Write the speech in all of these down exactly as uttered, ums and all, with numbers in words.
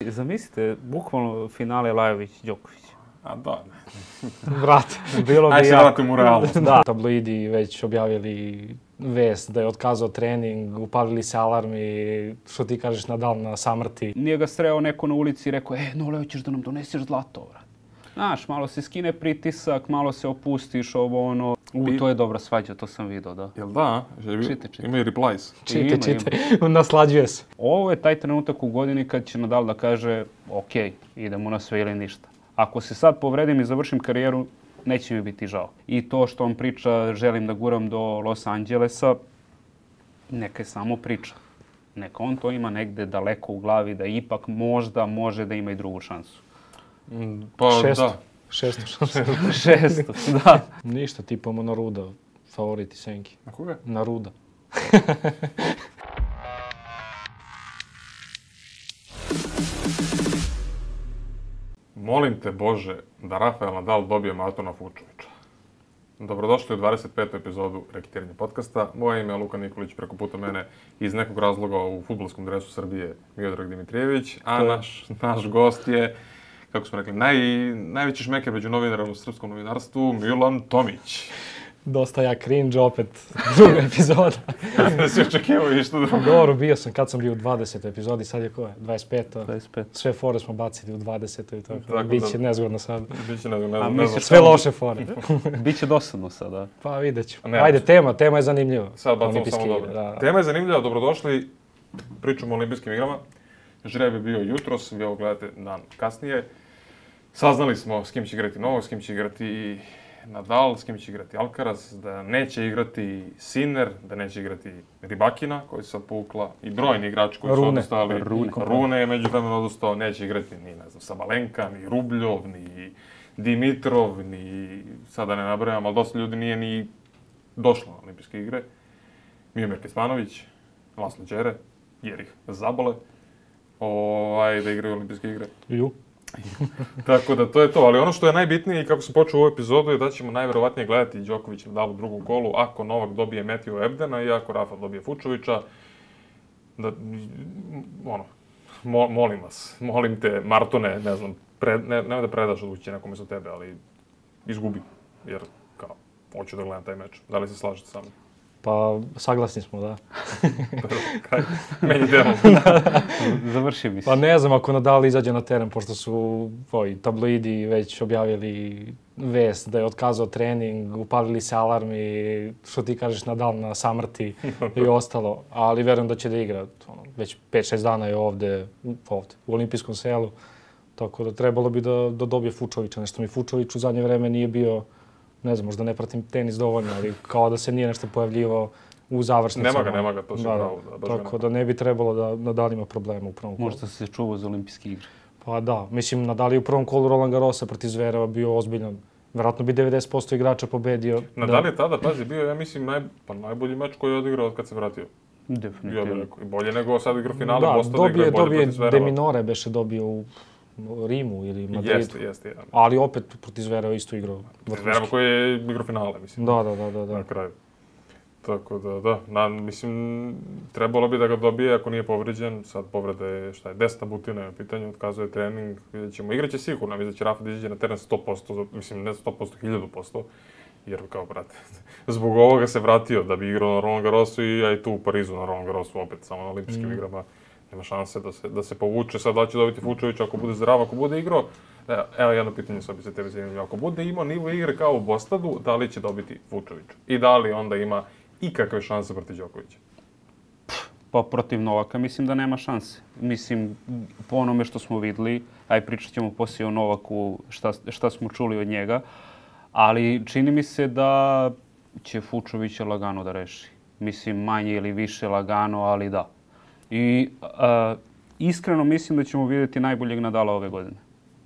Zamislite, bukvalno finale Lajović-Đoković. A da, ne. Vrati, bilo bi jako. Aj se vratim u realnost. Da, tabloidi već objavili vest da je otkazao trening, upalili se alarmi, što ti kažeš, Nadal na samrti. Nije ga sreo neko na ulici i rekao, e, Nole, hoćeš da nam doneseš zlato, vrat. Znaš, malo se skine pritisak, malo se opustiš, ovo ono. U, to je dobra svađa, to sam vidio, da. Jel da? Čite, čite. Ima i replies. Čite, čite. Naslađuje se. Ovo je taj trenutak u godini kad će Nadal da kaže, ok, idemo na sve ili ništa. Ako se sad povredim i završim karijeru, neće mi biti žao. I to što on priča, želim da guram do Los Angelesa, neka je samo priča. Neka on to ima negde daleko u glavi, da ipak možda može da ima i drugu šansu. Pa Šesto. da. Šesto šansu. Šesto, da. Ništa, tipamo Naruda, favoriti Senki. Na koga? Naruda. Molim te, Bože, da Rafael Nadal dobije Martona Fucsovića. Dobrodošli u dvadeset petu epizodu Reketiranja podcasta. Moje ime je Luka Nikolić, preko puta mene iz nekog razloga u fudbalskom dresu Srbije Miodrag Dimitrijević, a naš, naš gost je, kako smo rekli, naj, najveći šmeker među novinarima u srpskom novinarstvu, Milan Tomić. Dosta ja cringe, opet druga epizoda. Da si očekivao i što drugo. Dobro, bio sam kad sam bio u dvadesetoj epizodi, sad je koja? dvadeset peta. dvadeset pet. Sve fore smo bacili u dvadesetoj. Tako, tako biće da, nezgodno sad. Biće nezgodno, ne, A ne znam. Sve loše fore. Biće dosadno sada. Pa vidjet ću. Ne, Ajde, tema, tema je zanimljiva. Sad bacamo samo dobro. Da. Tema je zanimljiva, dobrodošli. Pričamo o olimpijskim igrama. Žreb je bio jutros, vi ovo gledate dan kasnije. Saznali smo s kim će igrati Novak, s kim će igrati Nadal, s kim će igrati Alcaraz, da neće igrati Sinner, da neće igrati Rybakina, koji se sad povukla, i brojni igrači koji su Rune. odustali. Rune. Rune je međuvremeno odustao, neće igrati ni, ne znam, Sabalenka, ni Rubljov, ni Dimitrov, ni, sada ne nabrajam, ali dosta ljudi nije ni došlo na olimpijske igre. Miomir Kecmanović, Laslo Đere, jer ih zabole, ovaj, da igraju olimpijske igre. Ju. Tako da to je to, ali ono što je najbitnije i kako sam počeo u ovu epizodu je da ćemo najverovatnije gledati Đoković Nadal u drugom kolu ako Novak dobije Matthew Ebdena i ako Rafa dobije Fucsovića. Da, ono, mo, molim vas, molim te, Martone, ne znam, pre, ne, nemoj da predaš odlučiti nekome za tebe, ali izgubi, jer kao, hoću da gledam taj meč. Da li se slažete sa mnom? Pa, saglasni smo, da. Kaj, meni demo. Završi mi se. Pa ne znam ako Nadal izađe na teren, pošto su ovi tabloidi već objavili vest da je otkazao trening, upalili se alarmi, što ti kažeš, Nadal na samrti i ostalo. Ali verujem da će da igra. Ono, već pet šest dana je ovde, ovde, u olimpijskom selu. Tako da trebalo bi da, da dobije Fucsovića. Nešto mi Fucsović u zadnje vreme nije bio, ne znam, možda ne pratim tenis dovoljno, ali kao da se nije nešto pojavljivao u završnicama. Nema ga, nema ga, to si pravo. Da, da, tako da ne bi trebalo da Nadal ima problema u prvom kolu. Možda se čuvao za olimpijske igre. Pa da, mislim, Nadal je u prvom kolu Roland Garrosa protiv Zvereva bio ozbiljan. Vjerojatno bi devedeset posto igrača pobedio. Nadal je tada, pazi, bio, ja mislim, naj, pa najbolji meč koji je odigrao od kad se vratio. Definitivno. Ja bih rekao, i bolje nego sad igra finale, Da, Boston da igra dobije, bolje dobije protiv Zvereva. De Minore beše dobio u Rimu ili Madridu. Jeste, jeste. Ja. Ali opet protiv Zvereva isto igrao. Zvereva koji je igrao finale, mislim. Da, da, da, da, da. Na kraju. Tako da, da. Na, mislim, trebalo bi da ga dobije ako nije povređen. Sad povreda je, šta je, desna butina je u pitanju, otkazuje trening. Vidjet ćemo. Igraće sigurno, mislim da će Rafa da izađe na teren sto posto, mislim ne sto posto, hiljadu posto. Jer kao, brate, zbog ovoga se vratio da bi igrao na Roland Garrosu i ja i tu u Parizu na Roland Garrosu opet, samo na olimpijskim mm. igrama. Nema šanse da se, da se povuče. Sad da će dobiti Fucsovića ako bude zdrav, ako bude igrao. Evo jedno pitanje sad bi se tebe zanimljivo. Ako bude imao nivo igre kao u Bostadu, da li će dobiti Fucsovića? I da li onda ima ikakve šanse protiv Đokovića? Pa protiv Novaka mislim da nema šanse. Mislim, po onome što smo videli, aj pričat ćemo poslije o Novaku šta, šta smo čuli od njega, ali čini mi se da će Fucsovića lagano da reši. Mislim, manje ili više lagano, ali da. I uh, iskreno mislim da ćemo vidjeti najboljeg Nadala ove godine.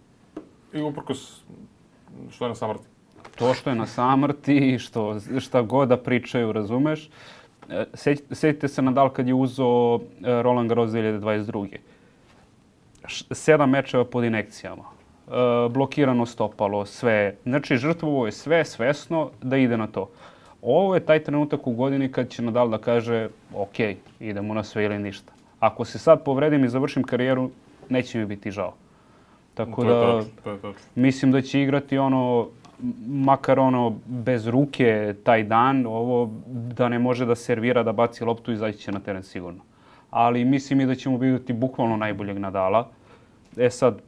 I uprkos što je na samrti? To što je na samrti, što, šta god da pričaju, razumeš. Sjetite se Nadal kad je uzeo Roland Garros dvije hiljade dvadeset druge. Sedam mečeva pod inekcijama. Blokirano stopalo, sve. Znači, žrtvovo je sve svesno da ide na to. Ovo je taj trenutak u godini kad će Nadal da kaže ok, idemo na sve ili ništa. Ako se sad povredim i završim karijeru, neće mi biti žao. Tako to da, je tačno, to je tačno. mislim da će igrati ono, makar ono bez ruke taj dan, ovo da ne može da servira, da baci loptu i izaći će na teren sigurno. Ali mislim i da ćemo vidjeti bukvalno najboljeg Nadala. E sad,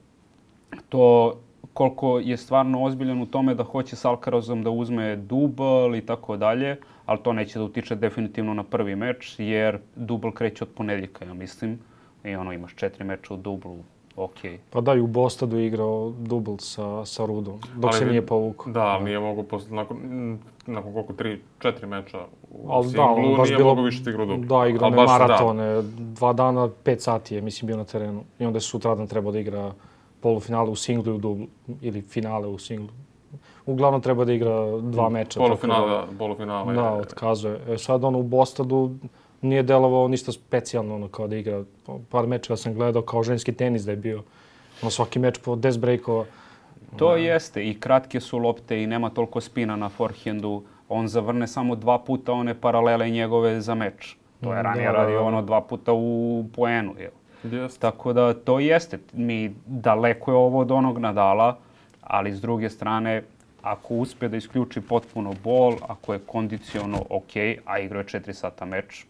to koliko je stvarno ozbiljan u tome da hoće s Alcarazom da uzme dubl i tako dalje, ali to neće da utiče definitivno na prvi meč, jer dubl kreće od ponedjeljka, ja mislim. I ono, imaš četiri meča u dublu, okej. Pa da, i u Bostonu igrao dubl sa, sa Rudom, dok Ali se vi- nije povukao. Da, ali nije mogu posle, nakon, mm, nakon koliko, tri, četiri meča u Ali da, singlu, ono baš nije bilo, mogu više da igra u dublu. da, igrao Ali ne baš, da. maratone, dva dana, pet sati je, mislim, bio na terenu. I onda je sutradan trebao da igra polufinale u singlu i u dublu, ili finale u singlu. Uglavnom treba da igra dva meča. tako Polufinale, da- da, polufinale. Da, je- otkazuje. E, sad ono u Bostonu nije delovao ništa specijalno, ono kao da igra. Par mečeva sam gledao kao ženski tenis da je bio. Ono svaki meč po deset breakova. To jeste, i kratke su lopte i nema toliko spina na forehandu. On zavrne samo dva puta one paralele njegove za meč. To je ranije Da, da, radio da. ono dva puta u poenu, jel? Jeste. Tako da to jeste. Mi daleko je ovo od onog Nadala, ali s druge strane, ako uspe da isključi potpuno bol, ako je kondiciono ok, a igrao je četiri sata meč,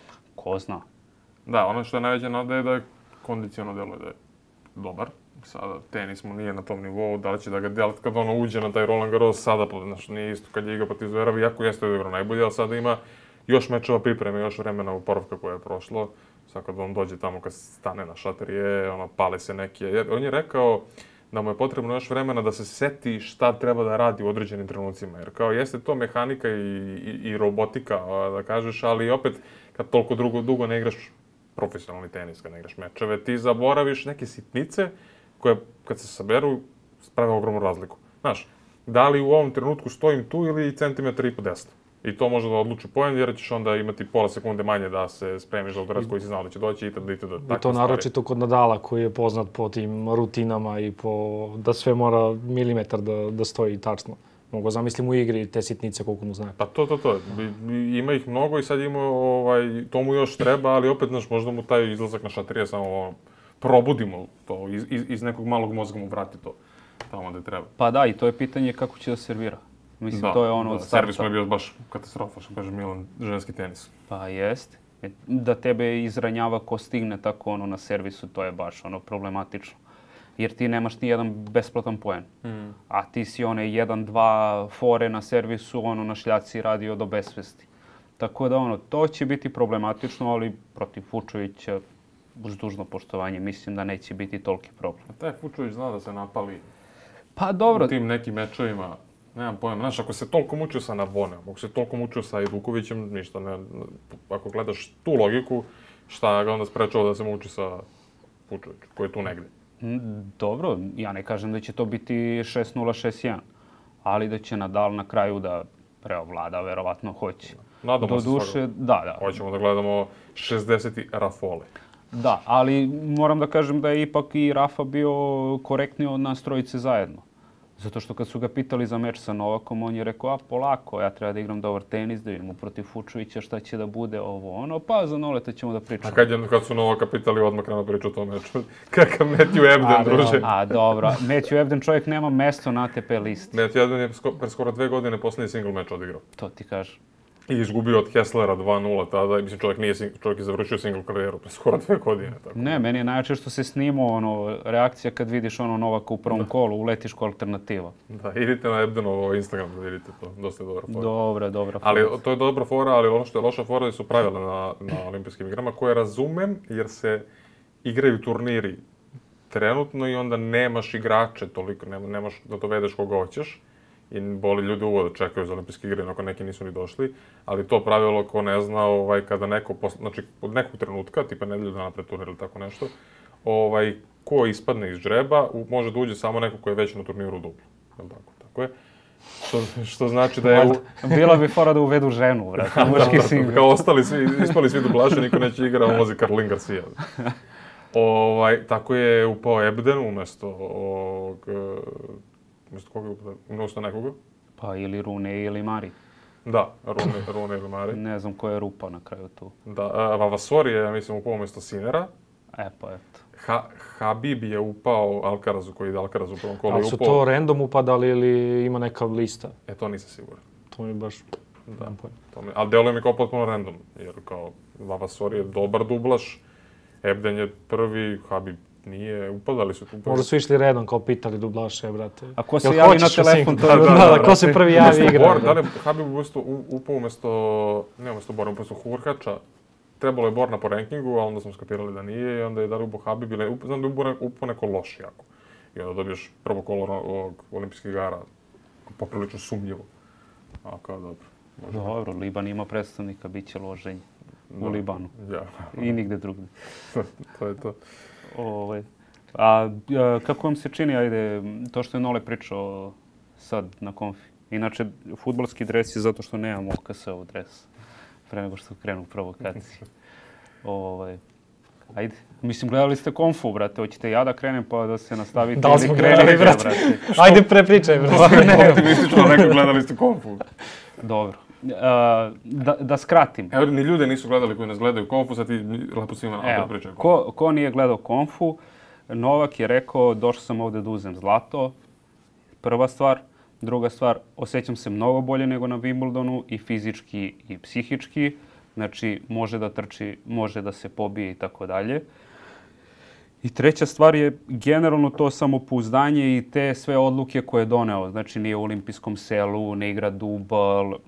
ko zna. Da, ono što je najveća nada je da je kondiciono deluje da je dobar. Sada tenis mu nije na tom nivou, da li će da ga delat kad ono uđe na taj Roland Garros, sada, znaš, nije isto kad je igra protiv Zverev, iako jeste da igra najbolje, ali sada ima još mečeva pripreme, još vremena oporavka koje je prošlo. Sad kad on dođe tamo, kad stane na šatrije, ono, pale se neke. Jer on je rekao da mu je potrebno još vremena da se seti šta treba da radi u određenim trenucima. Jer kao jeste to mehanika i, i, i robotika, a, da kažeš, ali opet kad toliko dugo, dugo ne igraš profesionalni tenis, kad ne igraš mečeve, ti zaboraviš neke sitnice koje kad se saberu prave ogromnu razliku. Znaš, da li u ovom trenutku stojim tu ili centimetar i po desno. I to može da odluči poen, jer ćeš onda imati pola sekunde manje da se spremiš za udarac koji si znao da će doći itd. itd. I to naročito kod Nadala koji je poznat po tim rutinama i po da sve mora milimetar da, da stoji tačno. Mogu zamislim u igri te sitnice koliko mu znaje. Pa to, to, to. I- i- Ima ih mnogo i sad ima, ovaj, to mu još treba, ali opet, znaš, možda mu taj izlazak na šatrije samo ono, probudimo to, iz, iz, iz nekog malog mozga mu vrati to tamo gde treba. Pa da, i to je pitanje kako će da servira. Mislim, Da, to je ono da, od starta. servis mu je bio baš katastrofa, što kaže Milan, ženski tenis. Pa jest. Da tebe izranjava ko stigne tako ono na servisu, to je baš ono problematično. Jer ti nemaš ni jedan besplatan poen. Mm. A ti si one jedan, dva fore na servisu, ono na šljaci radio do besvesti. Tako da ono, to će biti problematično, ali protiv Fučovića, uz dužno poštovanje, mislim da neće biti toliki problem. A taj Fučović zna da se napali Pa dobro, u tim nekim mečevima. Nemam pojma, znaš, ako se toliko mučio sa Naboneom, ako se toliko mučio sa Idukovićem, ništa, ne, ako gledaš tu logiku, šta ga onda sprečava da se muči sa Fučovićem, koji je tu negdje. m, dobro, ja ne kažem da će to biti šest nula, šest jedan, ali da će Nadal na kraju da preovlada, verovatno hoće. Nadamo se Doduše, svakako. da, da. Hoćemo da gledamo šezdeset Rafole. Da, ali moram da kažem da je ipak i Rafa bio korektniji od nas trojice zajedno. Zato što kad su ga pitali za meč sa Novakom, on je rekao, a polako, ja treba da igram dobar tenis, da vidimo protiv Fučovića šta će da bude ovo ono, pa za Noleta ćemo da A pričamo. kad, je, kad su Novaka pitali, odmah krenu priču o tom meču. Kakav Matthew Ebden, druže. A, dobro, Matthew Ebden čovjek nema mesto na A T P listi, Matthew Ebden je sko, pre skoro dve godine posljednji single meč odigrao. to ti kažem. I izgubio od Kesslera dva nula tada. Mislim, čovjek, nije, sing- čovjek je završio single karijeru pre skoro dve godine. Tako. Ne, meni je najjače što se snimao ono, reakcija kad vidiš ono Novaka u prvom kolu, uletiš ko alternativa. Da, idite na Ebdenovo Instagram da vidite to. Dosta je dobra fora. Dobra, dobra. Ali to je dobra fora, ali ono što je loša fora je su pravila na, na olimpijskim igrama, koje razumem jer se igraju turniri trenutno i onda nemaš igrače toliko, nema, nemaš da dovedeš koga hoćeš. I boli ljudi uvo da čekaju za olimpijske igre, ako neki nisu ni došli. Ali to pravilo, ko ne zna, ovaj, kada neko, posle, znači od nekog trenutka, tipa nedelju dana pred turnir ili tako nešto, ovaj, ko ispadne iz džreba, u- može da uđe samo neko ko je već na turniru u dublu. Jel tako? Tako je. Što, što znači da je... U... Bila bi fora da uvedu ženu, vrati, muški singl. Kao ostali svi, ispali svi dublaši, niko neće igra, ulazi Caroline Garcia. Ovaj, tako je upao Ebden umjesto ovog... e, Umjesto koga je upao? Umjesto nekoga? Pa ili Rune ili Mari. Da, Rune, Rune ili Mari. Ne znam ko je rupa na kraju tu. Da, a, Vavasori je, ja mislim, upao umjesto Sinera. E pa eto. Ha, Habib je upao Alcarazu, koji ide Alcaraz u prvom kolu. Ali su to random upadali ili ima neka lista? E, to nisam siguran. To mi baš... Da, to mi, ali deluje mi kao potpuno random, jer kao Vavasor je dobar dublaš, Ebden je prvi, Habib nije, upadali su tu. Možda su išli redom kao pitali dublaše, brate. A ko se javi na telefon, to da, da, da, ko se prvi javi igra. Da li je Habib upao umjesto, ne umjesto Bora, umjesto Hurkača, trebalo je Borna po rankingu, a onda smo skapirali da nije i onda je da li upao Habib ili znam da je upao neko loš jako. I onda dobiješ prvo kolo ovog olimpijskih igara, poprilično sumnjivo. A kao dobro. Dobro, Liban ima predstavnika, bit će loženje u Libanu. Ja. I nigde drugdje. To je to. Ove, a, a kako vam se čini, ajde, to što je Nole pričao sad na konfi? Inače, fudbalski dres je zato što nemamo O K S-ov dres. Pre nego što krenu provokacije. Ove, ajde. Mislim, gledali ste konfu, brate. Hoćete ja da krenem pa da se nastavite? Da li smo gledali, brate? Ajde, prepričaj, brate. Ne, optimistično rekao, gledali ste konfu. Dobro. Uh, da, da skratim. Evo, ni ljude nisu gledali koji nas gledaju konfu, sad ti lepo svima nam pričaju konfu. Ko, ko nije gledao konfu, Novak je rekao, došao sam ovdje da uzem zlato, prva stvar. Druga stvar, osjećam se mnogo bolje nego na Wimbledonu i fizički i psihički. Znači, može da trči, može da se pobije i tako dalje. I treća stvar je generalno to samopouzdanje i te sve odluke koje je doneo. Znači, nije u olimpijskom selu, ne igra dubl. Uh,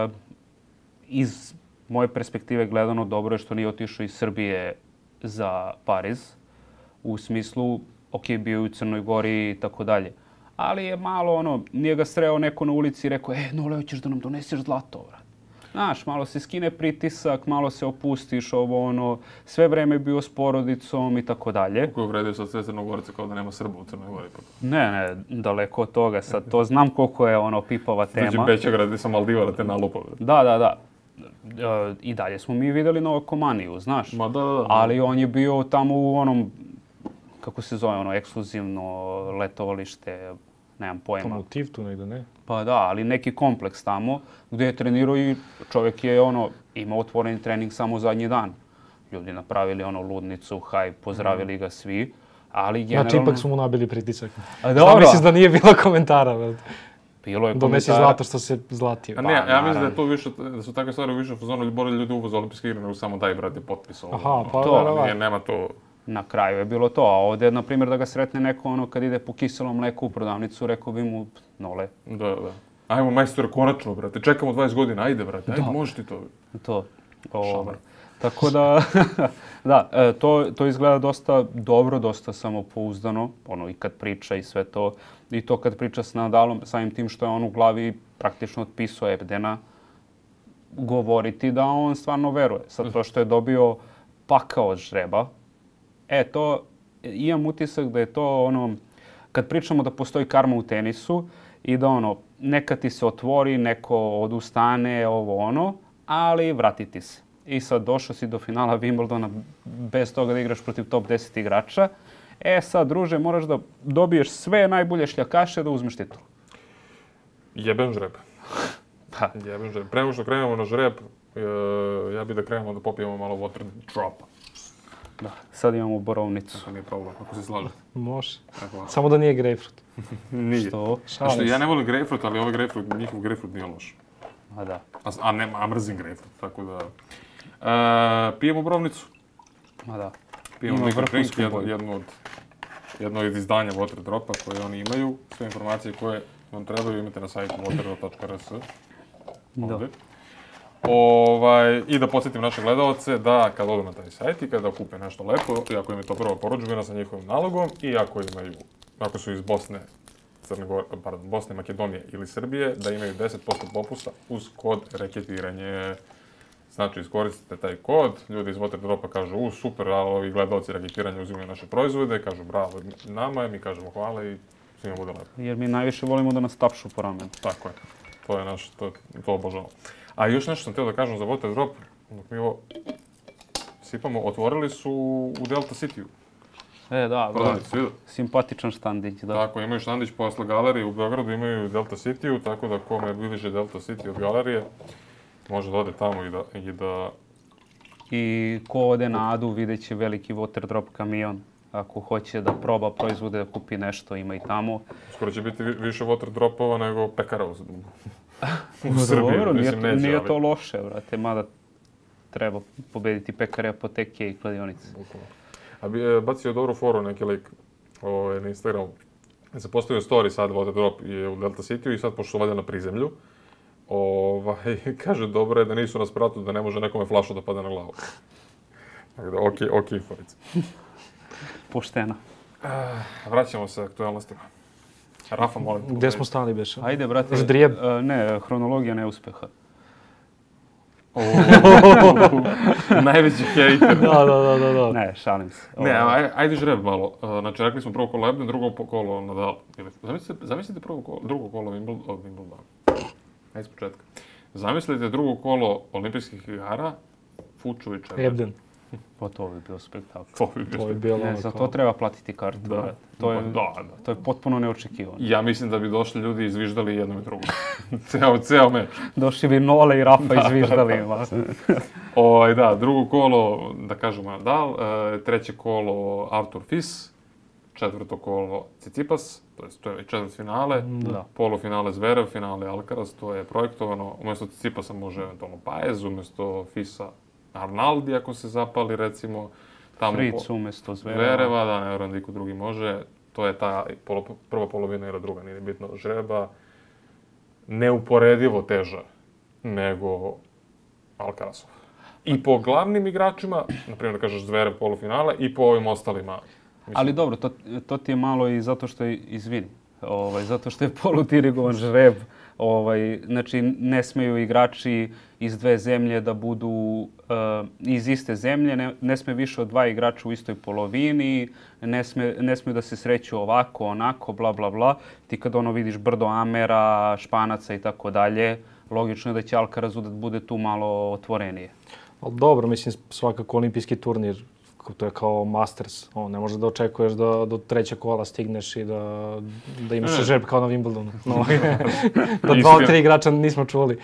iz moje perspektive gledano, dobro je što nije otišao iz Srbije za Pariz. U smislu, ok, bio je u Crnoj Gori i tako dalje. Ali je malo ono, nije ga sreo neko na ulici i rekao, e, Nole, hoćeš da nam doneseš zlato, vrat. Znaš, malo se skine pritisak, malo se opustiš, ovo ono, sve vreme je bio s porodicom i tako dalje. Kako je uvredio sad sve Crnogorce kao da nema Srba u Crnoj Gori? Ne, ne, daleko od toga sad. To znam koliko je ono pipava tema. Znači Bećegrad i sa Maldiva da te nalupa. Da, da, da. E, I dalje smo mi vidjeli Novakomaniju, znaš. Ma da, da, da. Ali on je bio tamo u onom, kako se zove, ono, ekskluzivno letovalište, nemam pojma. Tamo u Tivtu negdje, ne? Pa da, ali neki kompleks tamo gdje je trenirao i čovjek je ono, imao otvoreni trening samo zadnji dan. Ljudi napravili ono ludnicu, haj, pozdravili ga svi, ali generalno... Znači ipak su mu nabili pritisak. A dobro. Šta misliš da nije bilo komentara? Brate? Bilo je Donesi komentara. zlato što se zlatio. A ne, ja mislim da je to više, da su takve stvari više u fazonu bolje ljudi uvoze olimpijske igre nego samo daj, brate, potpis ovo. Aha, pa To, verovatno. Nije, nema to... Na kraju je bilo to, a ovdje, na primjer, da ga sretne neko ono kad ide po kiselom mleku u prodavnicu, rekao bi mu, Nole. Da, da. Ajmo, majstore, konačno, brate, čekamo dvadeset godina, ajde, brate, ajde, možeš ti to. To. Ovaj. Tako da, da, e, to, to izgleda dosta dobro, dosta samopouzdano, ono i kad priča i sve to. I to kad priča s Nadalom, samim tim što je on u glavi praktično otpisao Ebdena, govoriti da on stvarno veruje. Sad to što je dobio pakao od žreba, e, to, imam utisak da je to ono, kad pričamo da postoji karma u tenisu i da ono, neka ti se otvori, neko odustane, ovo ono, ali vratiti se. I sad došao si do finala Wimbledona bez toga da igraš protiv top deset igrača. E sad, druže, moraš da dobiješ sve najbolje šljakaše da uzmeš titul. Jebem žreb. Pa. Jebem žreb. Prema što krenemo na žreb, ja bih da krenemo da popijemo malo water dropa. Da, sad imamo borovnicu. To nije problem, ako se slažete. Može. Tako. Samo da nije grejpfrut. Nije. Što? Što ja ne volim grejpfrut, ali ovaj grejpfrut, njihov grejpfrut nije loš. A da. A, a, ne, a mrzim grejpfrut, tako da... E, pijemo borovnicu. A da. Pijemo Ima Liquid vrhunsku Drink, jedno, boju. jedno, od, jedno od izdanja Water Dropa koje oni imaju. Sve informacije koje vam trebaju imate na sajtu waterdrop dot r s. Ovdje. Ovaj, I da podsjetim naše gledalce da kad odu na taj sajt i kada kupe nešto lepo, i ako im je to prva porudžbina sa njihovim nalogom i ako imaju, ako su iz Bosne, Crne Gore, pardon, Bosne, Makedonije ili Srbije, da imaju deset posto popusta uz kod reketiranje. Znači, iskoristite taj kod, ljudi iz Water Dropa kažu, u, super, a ovi gledalci reketiranja uzimaju naše proizvode, kažu bravo nama, mi kažemo hvala i svima bude lepo. Jer mi najviše volimo da nas tapšu po ramenu. Tako je. To je naš, to, to obožavamo. A još nešto sam htio da kažem za Water Drop, dok mi ovo sipamo, otvorili su u Delta City-u. E, da, Prodavnicu, vidio? simpatičan štandić, da. Tako, imaju štandić posle galerije u Beogradu, imaju u Delta City-u, tako da kome je bliže Delta City od galerije, može da ode tamo i da... I, da... I ko ode na Adu vidjet će veliki Water Drop kamion Ako hoće da proba proizvode, da kupi nešto, ima i tamo. Skoro će biti više water dropova nego pekara u, u Srbiji. Dobro, Mislim, nije, neće, nije ali... to loše, brate, mada treba pobediti pekare, apoteke i kladionice. A bi e, bacio dobru foru neki lik ovaj, na Instagramu. Se postavio story sad, water drop je u Delta City i sad pošto su valjda na prizemlju. Ovaj, kaže, dobro je da nisu na spratu, da ne može nekome flašu da pada na glavu. Tako da, okej, okay, okej, okay, forica. Pošteno. Uh, vraćamo se aktualnostima. Rafa, molim. Gde smo stali, beše? Ajde, brate. Ždrijeb? Uh, ne, hronologija neuspeha. Najveći hejter. Da, da, da, da, da. Ne, šalim se. Ne, aj, ajde žreb malo. Uh, znači, rekli smo prvo kolo Ebden, drugo kolo Nadal. Zamislite, zamislite prvo kolo, drugo kolo Wimbledon. Wimbledon. Ajde s početka. Zamislite drugo kolo olimpijskih igara, Fučović. Ebden. Pa to bi bio spektakl. To bi bio To je bilo Ne, ono za kao- to treba platiti kartu. Da. brate. To je, Da, da. to je potpuno neočekivano. Ja mislim da bi došli ljudi i izviždali jednom i drugom. ceo, ceo meč. Došli bi Nole i Rafa izviždali. Da, Ovaj, da, drugo kolo, da kažemo Nadal, e, treće kolo Artur Fis, četvrto kolo Tsitsipas, to je, to je četvrt finale, Da. polufinale Zverev, finale Alcaraz, to je projektovano. Umjesto Tsitsipasa može eventualno Paez, umjesto Fisa Arnaldi ako se zapali recimo. Tamo Fritz po- umjesto Zvereva. Zvereva, da, ne vjerujem da iko drugi može. To je ta polo, prva polovina ili druga, nije bitno. Žreba neuporedivo teža nego Alcarazov. I po glavnim igračima, na primjer da kažeš Zverev polufinale, i po ovim ostalima. Mislim, Ali dobro, to, to ti je malo i zato što je, izvini, ovaj, zato što je polutirigovan žreb. Ovaj, znači, ne smeju igrači iz dve zemlje da budu uh, iz iste zemlje, ne, ne sme više od dva igrača u istoj polovini, ne, sme, ne smeju da se sreću ovako, onako, bla, bla, bla. Ti kad ono vidiš brdo Amera, Španaca i tako dalje, logično je da će Alcaraz da bude tu malo otvorenije. Ali dobro, mislim, svakako olimpijski turnir, to je kao Masters. O, ne možeš da očekuješ da do trećeg kola stigneš i da, da imaš žreb kao na Wimbledonu. No, da dva od tri igrača nismo čuli.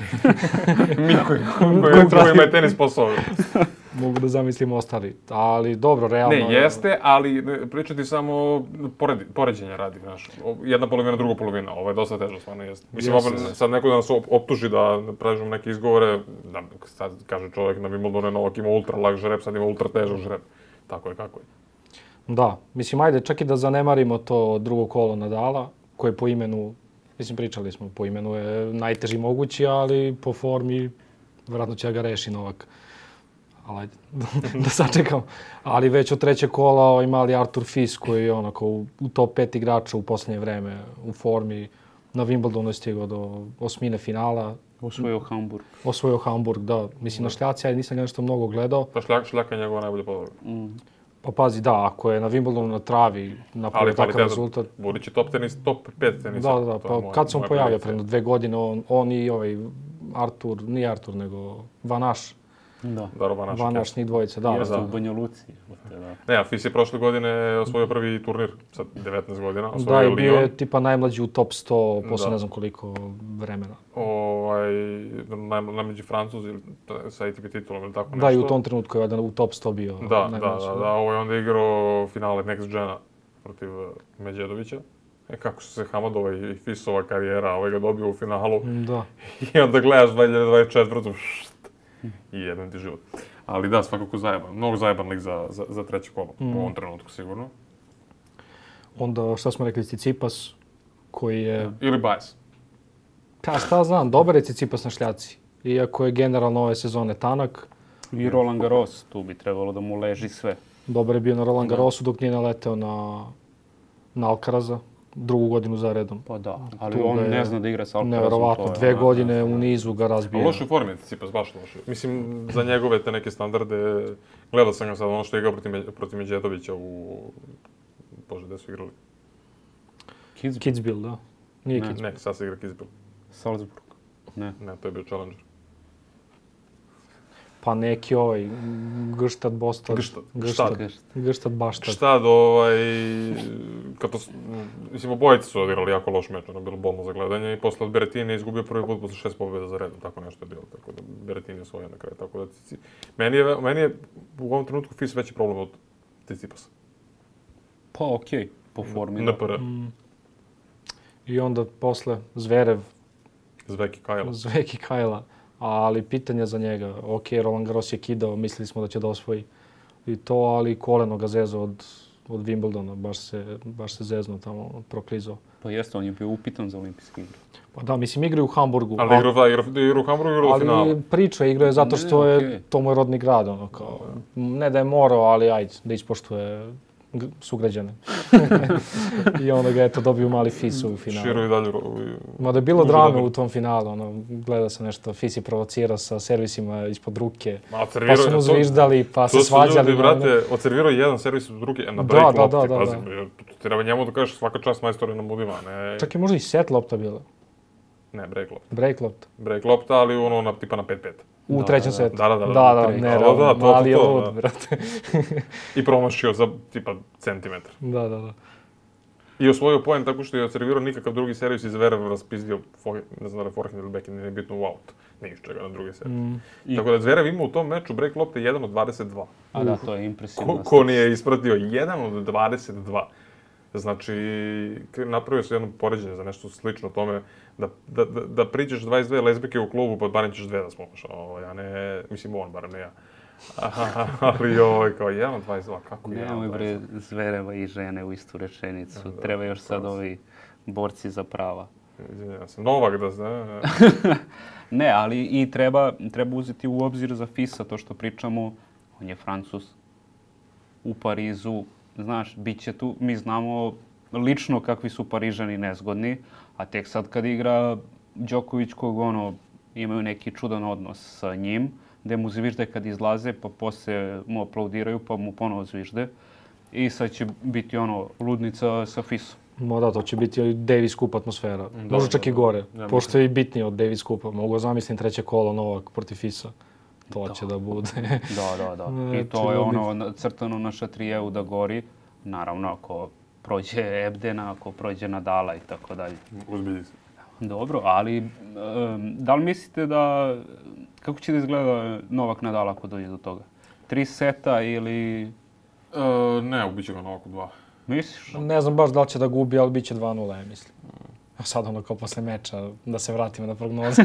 mi koji, koji, Koji koji, pravi- kojima je tenis posao. Mogu da zamislimo ostali. Ali dobro, realno... Ne, jeste, ali ne, pričati samo poredi, poređenja radi, znaš. O- Jedna polovina, druga polovina. Ovo je dosta težo, stvarno jeste. Mislim, Jeste. opet, sad neko da nas op- optuži da pražimo neke izgovore, da sad kaže čovjek na Wimbledonu je Novak ima ultra lag žreb, sad ima ultra težak žreb. Tako je, kako je. Da, mislim, ajde, čak i da zanemarimo to drugo kolo Nadala, koje po imenu, mislim, pričali smo, po imenu je najteži mogući, ali po formi, vjerojatno će ga reši Novak. Ali ajde, da sačekam. Ali već od trećeg kola imali Artur Fis, koji je onako u, u top pet igrača u posljednje vreme, u formi. Na Wimbledonu je stigao do osmine finala, Osvojio Hamburg. osvojio Hamburg, da. Mislim, na šljaci, ja nisam ga nešto mnogo gledao. Pa šljaka, šljaka je njegova najbolja podloga. Pa pazi, da, ako je na Wimbledonu na travi napravio Ali takav kvaliteta, rezultat, budući top tenis, top pet tenisa. da, da, to je pa moja- kad se on moja pojavio predikcija. pre dve godine, on, on i ovaj Artur, nije Artur, nego Vanaš, Da. Darova naša. Vanaš, njih dvojica, da. Jeste da. u Banja Luci. Da. Ne, a Fis je prošle godine osvojio prvi turnir, sad devetnaest godina, Da, osvojio i bio Lyon. je tipa najmlađi u top sto posle Da. ne znam koliko vremena. Ovaj, naj, najmeđi Francuz ili t- sa A T P titulom ili tako nešto. Da, i u tom trenutku je valjda u top sto bio Da, da, najmlađi. da, da, ovo je onda igrao finale Next Gena protiv eh, Medjedovića. E, kako su se Hamadova i Fisova karijera, ovaj ga dobio u finalu. Da. I onda gledaš dvije hiljade dvadeset četvrtu št, i jedan ti život. Ali da, svakako zajeban. Mnogo zajeban lik za, za, za treće kolo. U ovom trenutku sigurno. Onda, šta smo rekli, Tsitsipas, koji je, Ili Baez. pa šta znam, dobar je Tsitsipas na šljaci. Iako je generalno ove sezone tanak, I Roland Garros, tu bi trebalo da mu leži sve. dobar je bio na Roland Garrosu dok nije naleteo na, na Alcaraza, drugu godinu za redom. Pa da, ali Tu on ga je ne zna da igra sa Alcarazom. Neverovatno, to je dve ono- godine u nizu ga A razbija. loše u formi je Tsitsipas, baš loše. Mislim, za njegove te neke standarde, gledao sam ga sad ono što je igrao protiv, Medj- protiv Medjedovića u... Bože, gde su igrali? Kitzbühel, Kitzbühel, da. Nije Ne. Kitzbühel. Ne, sad se igra Kitzbühel. Salzburg. Ne. Ne, to je bio Challenger. Pa neki ovaj, Grštad, Bostad. Grštad, Grštad, Grštad. Grštad, Baštad. Šta do ovaj... Kad to, s- mislim, obojice su odigrali jako loš meč, ono je bilo bolno za gledanje i posle od Berrettini je izgubio prvi put posle šest pobjeda za redom, tako nešto je bilo, tako da Berrettini je osvojio na kraju, tako da Cici... Meni je, meni je u ovom trenutku Fis veći problem od Tsitsipasa. Pa okej, po formi. N P R. I onda posle Zverev, Zveki Kajla. Zveki Kajla. Ali pitanje za njega, ok, Roland Garros je kidao, mislili smo da će da osvoji i to, ali koleno ga zezo od, od Wimbledona, baš se, baš se zezno tamo, proklizao. Pa jeste, on je bio upitan za olimpijske igre. Pa da, mislim, igraju u Hamburgu. Ali igra, da, igra, igra u Hamburgu, igra u finalu. Ali priča, igra je zato što Ne, je, okej. to mu je rodni grad, ono kao, ne da je morao, ali ajde, da ispoštuje g- sugrađane. I onda ga eto dobio mali Fis u finalu. Širo i dalje. ro- Mada je bilo Može drame dobro. u tom finalu, ono, gleda se nešto, Fis je provocirao sa servisima ispod ruke, Ma, pa servirao- su mu to- zviždali, pa se To su svađali. ljudi, ono. brate, odservirao jedan servis od druge, na Da, break da, lopti, da, da, pazi. da. jer Treba njemu da kažeš svaka čast majstore na mudima, ne, Čak je možda i set lopta bila, ne break lopta. break lopta. Break lopta, ali ono na, tipa na pet pet. U Da, trećem da, setu. da, da, da, da, da, da, break. ne, Da, da, realno, da, to, to, mali je to, lud, da. brate. I promašio za tipa centimetar. Da, da, da. I osvojio poen tako što je odservirao nikakav drugi servis i Zverev raspizdio, for- ne znam da li forehand ili backhand, nije bitno u out. Nije iz čega na drugi servis. Mm. I- Tako da Zverev ima u tom meču break lopte jedan od dvadeset dva. A da, to je impresivno. Ko, ko nije ispratio? jedan od dvadeset dva. Znači, k- napravio se jedno poređenje za nešto slično tome, da, da, da, da priđeš dvadeset dve lezbike u klubu, pa barem ćeš dve da smokaš. Ovo, ja ne, mislim on, barem ne ja. Aha, ali ovaj, kao jedan od dvadeset dva, kako jedan Nemoj od bre dvadeset dva? Zvereva i žene u istu rečenicu. Da, Treba još sad pravo si. ovi borci za prava. Izvinjavam se. Novak da zna. Ne, ali i treba, treba uzeti u obzir za Fisa to što pričamo. On je Francus u Parizu. Znaš, bit će tu, mi znamo lično kakvi su Parižani nezgodni, a tek sad kad igra Đoković kog ono, imaju neki čudan odnos sa njim, gde mu zvižde kad izlaze, pa posle mu aplaudiraju, pa mu ponovo zvižde. I sad će biti ono, ludnica sa Fisom. Ma da, to će biti Davis Cup atmosfera. Da, Možda čak da, i da. gore. Ja Pošto je i bitnije od Davis Cupa. Mogu zamislim treće kolo Novak protiv Fisa. To će da bude. Da, da, da. Ne, I to je čudno ono na- crtano na šatrijevu da gori. Naravno, ako prođe Ebdena, ako prođe Nadala i tako dalje. Uzbilji se. Dobro, ali em, da li mislite da, kako će da izgleda Novak Nadal ako dođe do toga? Tri seta ili, E, ne, ubiće ga Novak u dva. misliš? Ne znam baš da li će da gubi, ali bit će dva nula, ja mislim. A sad ono kao posle meča, da se vratimo na prognoze.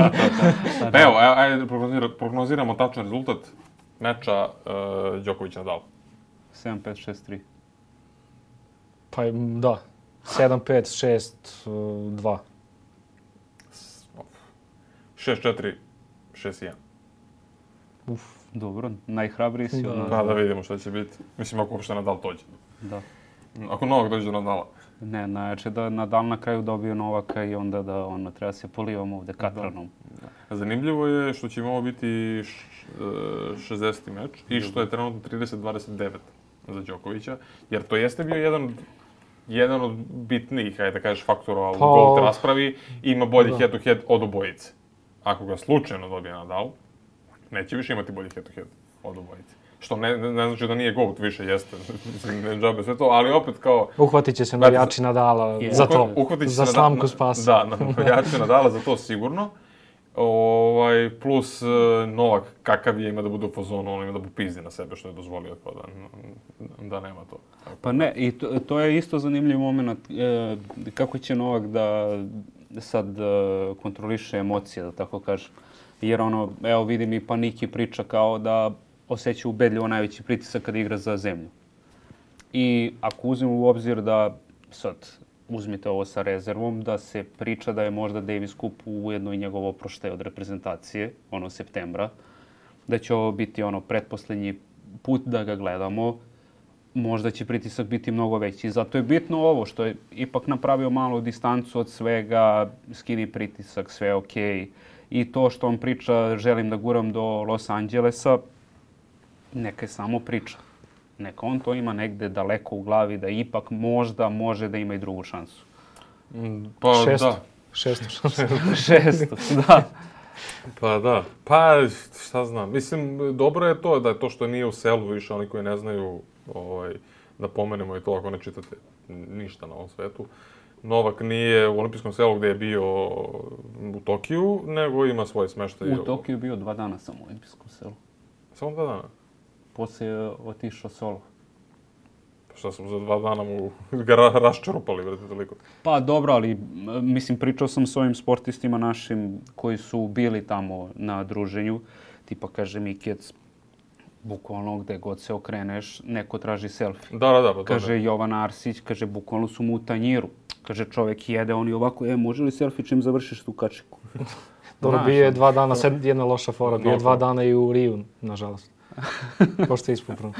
Pa evo, aj- ajde prognozira, prognoziramo tačan rezultat meča uh, Đoković-Nadal. sedam pet šest tri. Pa m, da, sedam pet šest dva. šest četiri, šest jedan. Uf, Dobro, najhrabriji si od Da. nas. Pa da vidimo šta će biti. Mislim, ako uopšte Nadal dođe. Da. Ako Novak dođe do Nadala. Ne, najjače da Nadal na kraju dobio Novaka i onda da ono, treba se polivamo ovde katranom. Zanimljivo je što će im ovo biti š, e, šezdeseti meč i što je trenutno trideset dvadeset devet za Đokovića, jer to jeste bio jedan jedan od bitnijih, ajde da kažeš, faktora u Pa, GOAT raspravi i ima bolji da. head-to-head od obojice. Ako ga slučajno dobije Nadal, neće više imati bolji head-to-head od obojice. Što ne, ne, ne znači da nije GOAT, više jeste, mislim, ne džabe sve to, ali opet kao... uhvatit će se navijači Nadala Je. za to, Uhvat- uhvatit će za se na- slamku na- spasa. Da, na navijače Nadala za to sigurno. Ovaj, plus e, Novak, kakav je, ima da bude u fazonu, on ima da popizdi na sebe što je dozvolio, pa da, da nema to. Tako. Pa ne, i to, to je isto zanimljiv moment e, kako će Novak da sad e, kontroliše emocije, da tako kažem. Jer ono, evo vidim i Paniki priča kao da osjeća ubedljivo najveći pritisak kad igra za zemlju. I ako uzmemo u obzir da, sad uzmite ovo sa rezervom, da se priča da je možda Davis Cup ujedno i njegov oproštaj od reprezentacije, ono septembra, da će ovo biti ono pretposlednji put da ga gledamo, možda će pritisak biti mnogo veći. Zato je bitno ovo što je ipak napravio malu distancu od svega, skini pritisak, sve je okej. I to što on priča, želim da guram do Los Angelesa, neka je samo priča. Neka on to ima negde daleko u glavi da ipak možda može da ima i drugu šansu. Mm, Pa Šesto. da. Šesto šanse. Šesto, da. Pa da. Pa šta znam. Mislim, dobro je to da je to što nije u selu više, oni koji ne znaju, ovaj, da pomenemo i to ako ne čitate ništa na ovom svetu. Novak nije u olimpijskom selu gde je bio u Tokiju, nego ima svoje smeštaje. U Tokiju je bio dva dana samo u olimpijskom selu. Samo dva dana. Poslije je otišao solo. Šta smo za dva dana mu ga ra raščerupali, brate, toliko. Pa dobro, ali mislim, pričao sam s ovim sportistima našim koji su bili tamo na druženju. Tipa, kaže Mikec, bukvalno gde god se okreneš, neko traži selfie. Da, da, da. Pa kaže Jovan Arsić, kaže, bukvalno su mu u tanjiru. Kaže, čovjek jede, on je ovako, e, može li selfie čim završiš tu kačiku? Dobro, bio je dva dana, sad jedna loša fora, bio je dva dana i u Riju, nažalost. Ko što je ispopravo.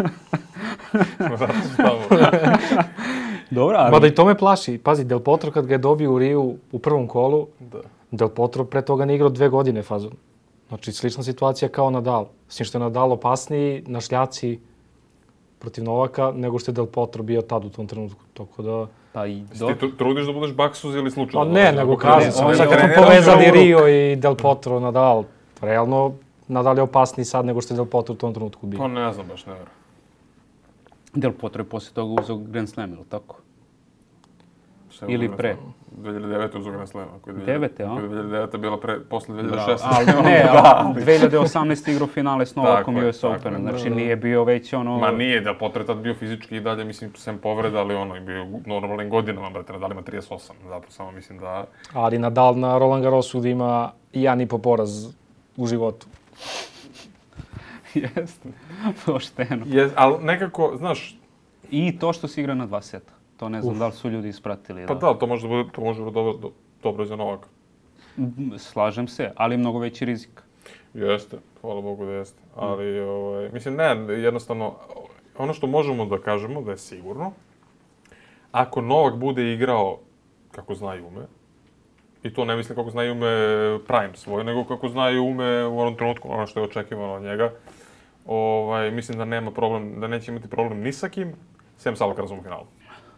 Dobro, ali... Mada i to me plaši. Pazi, Del Potro kad ga je dobio u Riju u prvom kolu, da. Del Potro pre toga ne igrao dve godine fazon. Znači, slična situacija kao Nadal. S tim što je Nadal opasniji na šljaci protiv Novaka nego što je Del Potro bio tad u tom trenutku. Tako da... Pa i do... Ti trudiš da budeš baksuz ili slučajno? Pa ne, nego kažem sam. Sad kad smo povezali Rio i Del Potro, Nadal, realno Nadal je opasniji sad nego što je Del Potro u tom trenutku bio. Pa ne znam, baš ne vjerujem. Del Potro je poslije toga uzeo Grand Slam, ili tako? Sve ili pre? dvije hiljade devete uzeo Grand Slam. Devete, a? dvije hiljade devete bila pre, posle dvije hiljade šeste. Ali ne, ali dvije hiljade osamnaeste igrao finale s Novakom U S Opena. Znači nije bio već ono... Ma nije, Del Potro je tad bio fizički i dalje, mislim, sem povreda, ali ono, je bio u normalnim godinama, brate, Nadal ima trideset osam, zato samo mislim da... Ali Nadal na Roland Garrosu da ima jedan i po poraz u životu. Jeste, pošteno. Yes, ali nekako, znaš... I to što se igra na dva seta. To ne znam Uf. da li su ljudi ispratili. Pa da, to može da bude, to može da dobro, do, dobro za Novaka. Slažem se, ali mnogo veći rizik. Jeste, hvala Bogu da jeste. Ali, ovaj, mislim, ne, jednostavno, ono što možemo da kažemo da je sigurno, ako Novak bude igrao kako zna i ume, i to ne mislim kako zna i ume prime svoj, nego kako zna i ume u onom trenutku, ono što je očekivano od njega, ovaj, mislim da nema problem, da neće imati problem ni sa kim, sem sa Alcarazom u finalu.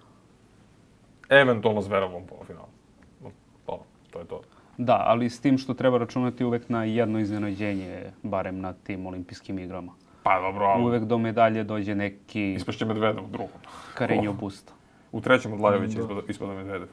Eventualno s Verevom u finalu. To, to je to. Da, ali s tim što treba računati uvek na jedno iznenađenje, barem na tim olimpijskim igrama. Pa dobro, ali... Uvek do medalje dođe neki... Ispašće Medvedev u drugom. Carreño Busta. U trećem od Lajovića ispada, ispada Medvedev.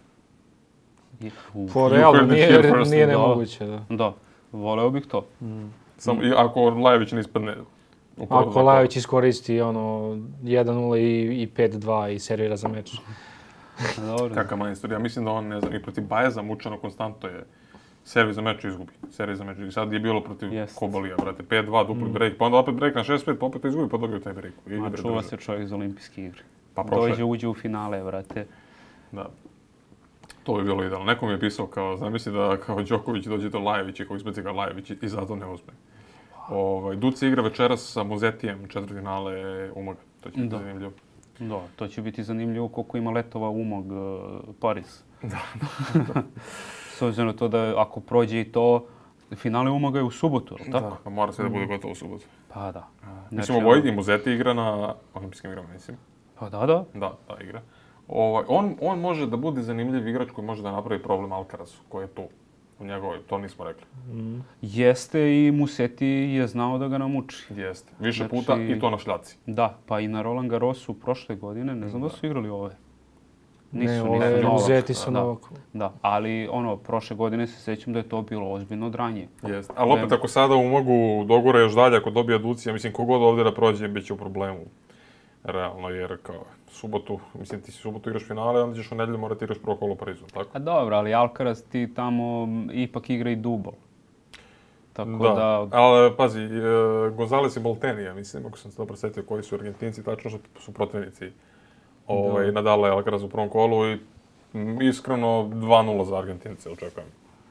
Po realno nije, nije nemoguće, da. Da, voleo bih to. Mm. Samo, mm. Ako Lajović ne ispadne... Ako Lajović iskoristi ono jedan nula i, i pet dva i servira za meč. Kakav man istorija. Mislim da on, ne znam, i protiv Bajeza mučano konstantno je servis za meč izgubi. Servis za meč izgubi. Sad je bilo protiv yes. Kobalija, brate. pet dva, dupli mm. break, pa onda opet break na šest pet, pa opet izgubi, pa dobio taj break. A čuva se čovjek za olimpijske igre. Pa prošle. Dođe, uđe u finale, brate. Da. To bi bilo idealno. Neko mi je pisao kao, zamisli da kao Đoković dođe do Lajevića, kao izbaci ga Lajević i zato ne uzme. Ovaj, Duci igra večeras sa Muzetijem, četvrtfinale Umaga. To će biti zanimljivo. Da, to će biti zanimljivo koliko ima letova Umag uh, Paris. Da. S obzirom na to da ako prođe i to, finale Umaga je u subotu, ili tako? Da, pa mora sve da bude gotovo u subotu. Pa da. Mislim, obojiti Muzeti igra na olimpijskim igrama, mislim. Pa da, da. Da, da igra. Ovaj, on, on može da bude zanimljiv igrač koji može da napravi problem Alcarazu, koji je tu. U njegovoj, to nismo rekli. Mm. Jeste i Museti je znao da ga namuči. Jeste. Više znači, puta i to na šljaci. Da, pa i na Roland Garrosu prošle godine, ne znam da, da su igrali ove. Nisu, ne, ove nisu Museti su Novaku. Da, da, ali ono, prošle godine se sjećam da je to bilo ozbiljno dranje. Jeste. Ali opet, ako sada umogu dogora još dalje, ako dobija Ducija, mislim, kogod ovdje da prođe, bit će u problemu. Realno, jer kao subotu, mislim ti si subotu igraš finale, onda ćeš u nedelju morati igraš prvo kolo u Parizu, tako? A dobro, ali Alcaraz ti tamo ipak igra i dubl. Tako da, da... ali pazi, e, Gonzales i Boltenija, mislim, ako sam se dobro setio koji su Argentinci, tačno su, su protivnici ovaj, Nadala i Alcaraz u prvom kolu i m, iskreno dva nula za Argentince očekujem.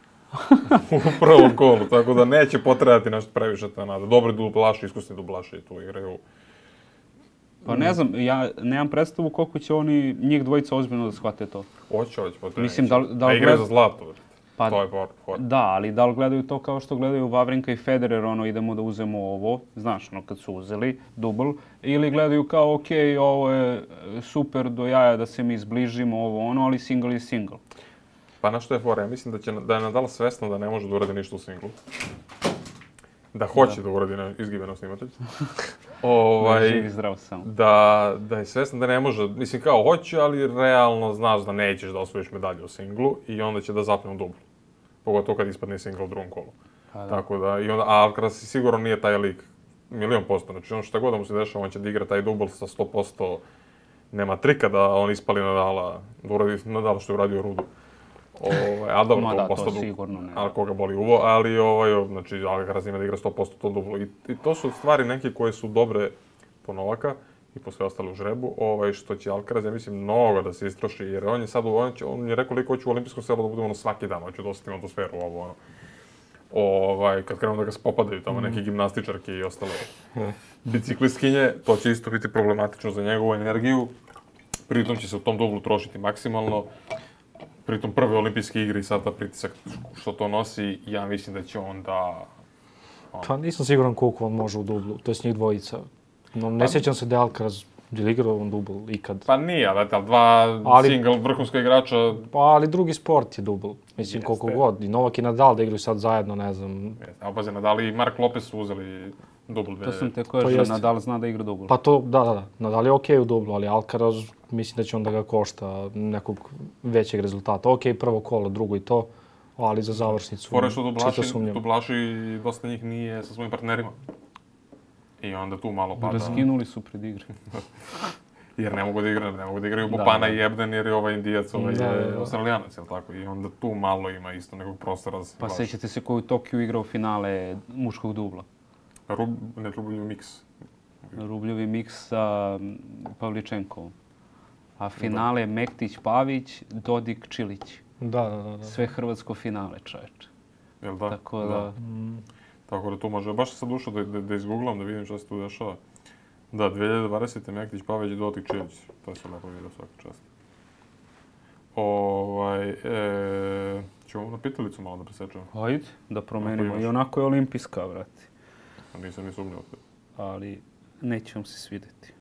U prvom kolu, tako da neće potrebati nešto previše ta nada. Dobri dublaši, iskusni dublaši tu igraju. Pa ne znam, ja nemam predstavu koliko će oni, njih dvojica ozbiljno da shvate to. Hoće, hoće, pa mislim, da, da a igraju za zlato, pa, to je por. Da, ali da li gledaju to kao što gledaju Wawrinka i Federer, ono, idemo da uzemo ovo, znaš, ono, kad su uzeli, dubl, ili gledaju kao, ok, ovo je super do jaja da se mi zbližimo, ovo, ono, ali single je single. Pa na što je fora, ja mislim da, će, da je Nadal svesno da ne može da uradi ništa u singlu. Da hoće da, da uradi na izgibeno snimatelj. ovaj, živi zdrav samo. Da, da je svestan da ne može, mislim kao hoće, ali realno znaš da nećeš da osvojiš medalju u singlu i onda će da zapne u dublu. Pogotovo kad ispadne singl u drugom kolu. Da. Tako da, i onda, a Alcaraz sigurno nije taj lik milion posto. Znači ono šta god da mu se dešava, on će da igra taj dubl sa sto posto nema trika da on ispali Nadala, da uradi Nadala što je uradio Rudu. Ovaj, a dobro, Ma to da, to posto dug, sigurno ne. ali koga boli uvo, ali ovaj, znači, Alcaraz ima da igra sto posto to dublo. I, I to su stvari neke koje su dobre po Novaka i po sve ostale u žrebu, ovaj, što će Alcaraz, ja mislim, mnogo da se istroši, jer on je sad, on, će, on je rekao liko hoću u olimpijskom selu da budemo ono svaki dan, hoću da osetim atmosferu, ovo, ono. Ovaj, kad krenu da ga spopadaju tamo neke gimnastičarke i ostale biciklistkinje, to će isto biti problematično za njegovu energiju. Pritom će se u tom dublu trošiti maksimalno. Pritom prve olimpijske igre i sad ta pritisak što to nosi, ja mislim da će on da... On... Pa nisam siguran koliko on može u dublu, to je s njih dvojica. No, ne pa... sjećam se da je Alcaraz igrao on dubl ikad. Pa nije, ali dva ali... single vrhunska igrača... Pa ali drugi sport je dubl, mislim Jeste. koliko god. I Novak i Nadal da igraju sad zajedno, ne znam. Jeste, a pazi, Nadal i Mark Lopez su uzeli dubl. To sam te kažem, da Nadal zna da igra dubl. Pa to, da, da, da. Nadal je okej okay u dublu, ali Alcaraz mislim da će onda ga košta nekog većeg rezultata. Okej, okay, prvo kolo, drugo i to, ali za završnicu Fore što dublaši, dublaši dosta njih nije sa svojim partnerima. I onda tu malo pada... Raskinuli su pred igre. Jer ne mogu da igraju, ne mogu da igraju Bopana i Ebden jer je ovaj Indijac, ovaj da, je da. Australijanac, jel tako? I onda tu malo ima isto nekog prostora za se Pa blaži. sećate se ko je u Tokiju igrao finale muškog dubla? Rub, ne, Rubljev miks. Rubljevi miks sa Pavličenkovom. A finale je Mektić-Pavić, Dodik-Čilić. Da, da, da, da. Sve hrvatsko finale, čoveče. Jel da? Tako da... da. Mm. Tako da tu može. Baš sad ušao da, da, da izgooglam, da vidim šta se tu dešava. Da, dvije hiljade dvadesete. Mektić, Pavić, Dodik, Čilić. To se lepo vidio svaka čast. Ovaj, e, ćemo na pitalicu malo da presečemo. Hajde, da promenimo. I onako je olimpijska, vrati. A nisam ni sumnjao. Ali neće vam se svidjeti.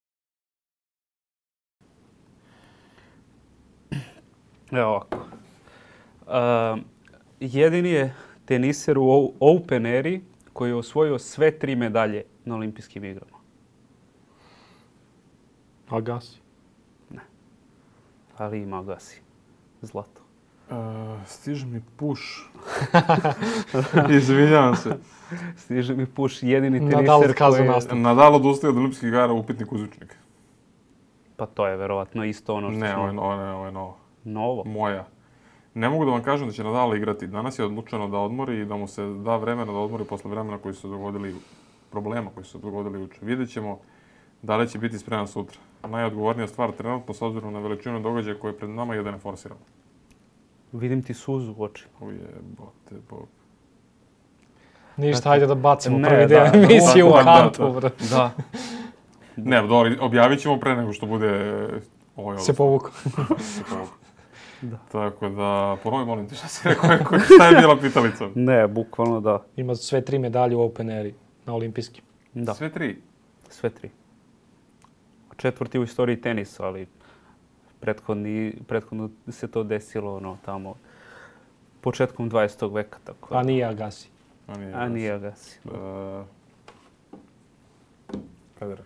Evo ovako. Uh, jedini je teniser u Open eri koji je osvojio sve tri medalje na olimpijskim igrama. Agassi? Ne. Ali ima Agassi. Zlato. Uh, stiže mi push. Izvinjavam se. Stiže mi push, jedini teniser Nadal koji je... Nadal odustaje od olimpijskih igara, upitnik uzvičnik. Pa to je verovatno isto ono što ne, smo... Ne, ovo je, ovo je novo. Novo? Moja. Ne mogu da vam kažem da će Nadal igrati. Danas je odlučeno da odmori i da mu se da vremena da odmori posle vremena koji su se dogodili, problema koji su se dogodili juče. Vidjet ćemo da li će biti spreman sutra. Najodgovornija stvar trenutno s obzirom na veličinu događaja koje je pred nama je da ne forsiramo. Vidim ti suzu u oči. Ujebote, bog. Ništa, hajde da bacimo ne, prvi da, deo emisije u da, kantu. Da. da. Ne, dobro, objavit ćemo pre nego što bude... Ovaj se povuku. se povuku. Da. Tako da, ponovi molim ti šta si rekao, šta je bila pitalica? Ne, bukvalno da. Ima sve tri medalje u Open eri na olimpijskim. Da. Sve tri? Sve tri. Četvrti u istoriji tenisa, ali prethodni, prethodno se to desilo ono, tamo početkom dvadesetog veka. Tako. A nije Agassi. A nije, A nije Agassi. Uh, Federer.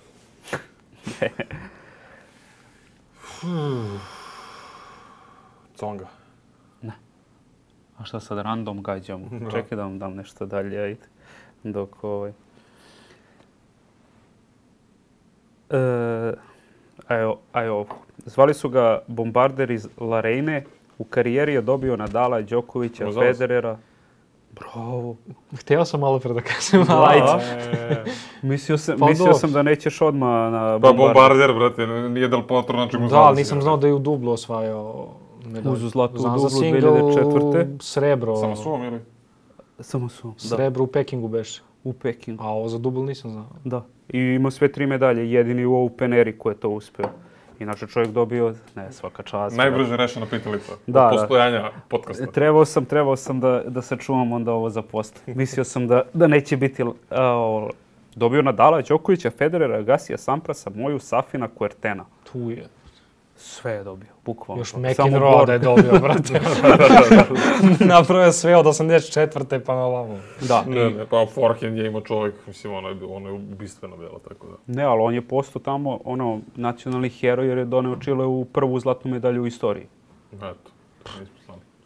Tsonga. Ne. A šta sad random gađamo? No. Čekaj da vam dam nešto dalje, ajde. Dok ovaj... E, evo, evo, zvali su ga bombarder iz Larejne. U karijeri je dobio Nadala, Đokovića, Bravo. Federera. Bravo. Htio sam malo pre da kažem, da, ali ajde. Mislio sam, pa mislio sam da nećeš odmah na bombarder. Pa bombarder, brate, nije Del Potro, znači mu da, ali nisam znao da je u dublu osvajao medalju. Uzu zlatu u Znam dublu za dvije hiljade četvrte. Srebro. Samo suvom ili? Samo suvom, da. Srebro u Pekingu beše. U Pekingu. A ovo za dubl nisam znao. Da. I ima sve tri medalje, jedini u Open eri ko je to uspeo. Inače čovjek dobio, ne, svaka čast. Najbrže rešena pitalica da, od postojanja da. Podcasta. Trebao sam, trebao sam da, da sačuvam onda ovo za post. Mislio sam da, da neće biti... Uh, dobio Nadala, Đokovića, Federera, Agassija, Samprasa, Moju, Safina, Kuertena. Tu je. Sve je dobio, bukvalno. Još McEnroe da je dobio, brate. Napravio sve od osamdeset četvrte pa na ovamo. Da. Ne, ne, pa forehand je imao čovjek, mislim, ono je, ono je ubistveno bilo, tako da. Ne, ali on je postao tamo, ono, nacionalni heroj jer je doneo Čile u prvu zlatnu medalju u istoriji. Eto, nismo znali.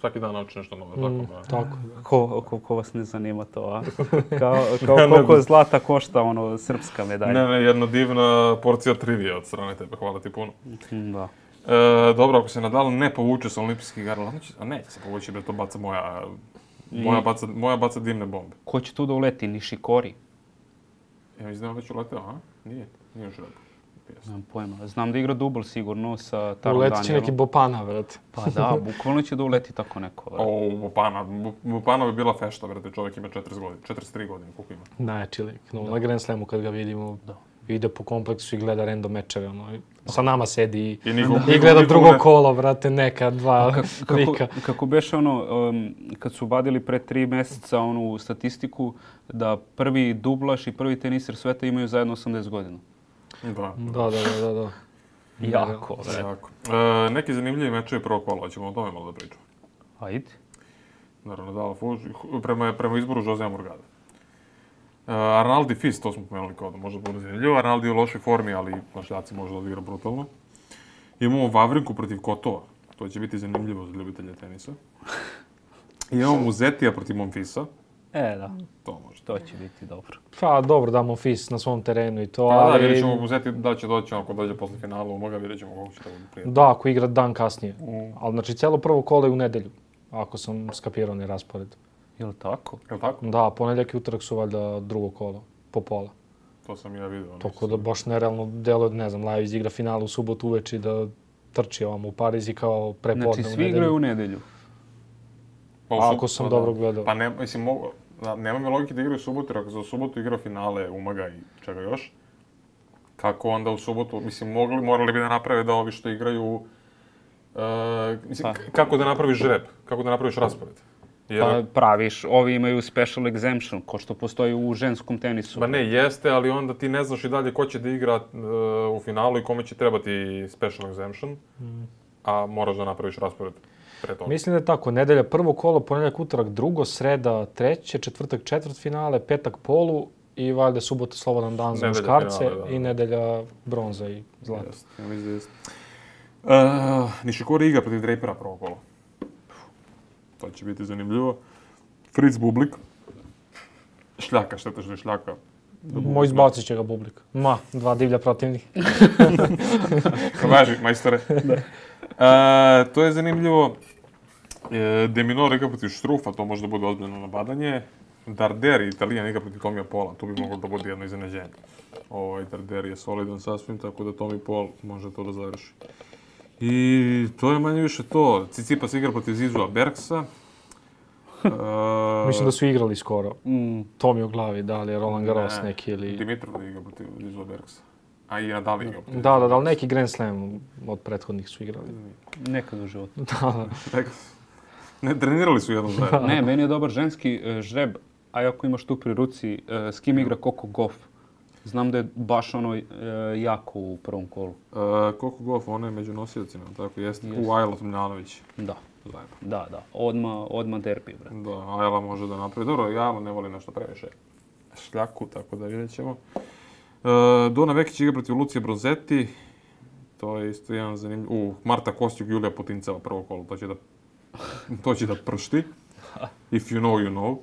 svaki dan nauči nešto novo, Mm, tako da. tako. Ko, ko, ko vas ne zanima to, a? Kao, kao koliko zlata košta ono srpska medalja. Ne, ne, jedna divna porcija trivije od strane tebe, hvala ti puno. Da. E, dobro, ako se Nadal ne povuče sa olimpijskih igara, a neće, a neće se povući, bre, to baca moja, moja, baca, moja baca dimne bombe. Ko će tu da uleti? Nishikori? Ja mislim da je on već uleteo, a? Nije, nije još rekao. Nemam pojma. Znam da igra dubl sigurno sa Tarom Uletit će Danielom. neki Bopana, vrati. Pa da, bukvalno će da uleti tako neko. Vrati. O, Bopana, Bopana bi bila fešta, brate, čovjek ima četrdeset godina, četrdeset tri godine, koliko ima? Najjači lik. No, na Grand Slamu kad ga vidimo, ide po kompleksu i gleda random mečeve. Ono, i sa nama sedi i, I, niko, i niko, gleda niko drugo ne... kolo, brate, neka, dva Kako, lika. kako beše ono, um, kad su vadili pre tri mjeseca onu statistiku da prvi dublaš i prvi teniser sveta imaju zajedno osamdeset godina. Da. Da, da, da, da. da. Jako, Da, bre. jako. E, neki zanimljivi mečevi prvog kola, ćemo o tome malo da pričamo. Ajde. Naravno, Nadal Fuž, prema, prema izboru Josea Morgada. Uh, Arnaldi Fils, to smo pomenuli kao da može da bude zanimljivo. Arnaldi je u lošoj formi, ali na šljaci može da odigra brutalno. Imamo Vavrinku protiv Kotova. To će biti zanimljivo za ljubitelje tenisa. I imamo Muzetija protiv Monfisa. E, da. To može. To će biti dobro. Pa dobro, damo Fis na svom terenu i to, Pa da, ali... vidjet ćemo Muzeti da će doći, ako dođe posle finala umoga, vidjet ćemo kako će to biti prijatno. Da, ako igra dan kasnije. Mm. Ali znači cijelo prvo kolo je u nedelju, ako sam skapirao ni raspored. Je li tako? Je li tako? Da, ponedjeljak i utorak su valjda drugo kolo, po pola. To sam ja vidio. Tako da baš nerealno delo, ne znam, Lajović igra finalu u subotu uveče i da trči ovamo u Pariz i kao prepodne Znači, u svi nedelju. igraju u nedelju. Pa u Ako sub- sam pa dobro da. gledao. Pa ne, mislim, mogu, da, nema mi logike da igraju u subotu, jer ako za u subotu igra finale Umaga i čega još, kako onda u subotu, mislim, mogli, morali bi da naprave da ovi što igraju, uh, mislim, Pa. k- kako da napraviš žreb, kako da napraviš raspored. Jer, Pa praviš, ovi imaju special exemption, ko što postoji u ženskom tenisu. ba ne, jeste, ali onda ti ne znaš i dalje ko će da igra uh, u finalu i kome će trebati special exemption, Mm. a moraš da napraviš raspored pre toga. Mislim da je tako, nedelja prvo kolo, ponedjeljak utorak drugo, sreda treće, četvrtak četvrt finale, petak polu i valjda subota slobodan dan za Nedelja muškarce finale, da, da. i nedelja bronza i zlato. Jeste, ja mislim da jeste. Uh, Nishikori igra protiv Drapera prvo kolo. To će biti zanimljivo. Fritz Bublik. Šljaka, šteta što je šljaka. Moj izbacit će ga Bublik. Ma, dva divlja protivnih. Važi, majstore. Uh, to je zanimljivo. E, De Minor igra protiv Štrufa, to može da bude ozbiljno nabadanje. Darder, Italijan, igra protiv Tomija Pola, tu bi moglo da bude jedno iznenađenje. Ovaj Darder je solidan sasvim, tako da Tomi Pol može to da završi. I to je manje više to. Tsitsipas igra protiv Zizua Bergsa. Uh, Mislim da su igrali skoro. Mm, To mi je u glavi, da li je Roland Garros ne, neki ili... Dimitrov igra protiv Zizua Bergsa. A i Nadal igra protiv Da, da, da, ali neki Grand Slam od prethodnih su igrali. nekad u životu. Da, da. Bergsa. Ne, trenirali su jednom zajedno. Ne, meni je dobar ženski e, žreb, a ako imaš tu pri ruci, e, s kim igra Coco Gauff. Znam da je baš ono e, jako u prvom kolu. Uh, Coco Gauff, ona je među nosiocima, tako jeste. Jeste. U Ajla Tomljanović. Da, Zajedno. da, da. Odma, odma derbi, bre. Da, Ajla može da napravi. Dobro, Ajla ne voli nešto previše šljaku, tako da vidjet ćemo. Uh, Dona Vekić igra protiv Lucije Brozetti. To je isto jedan zanimljiv... U, Marta Kostjuk, Julija Putinceva prvo kolo. To će da, to će da pršti. If you know, you know.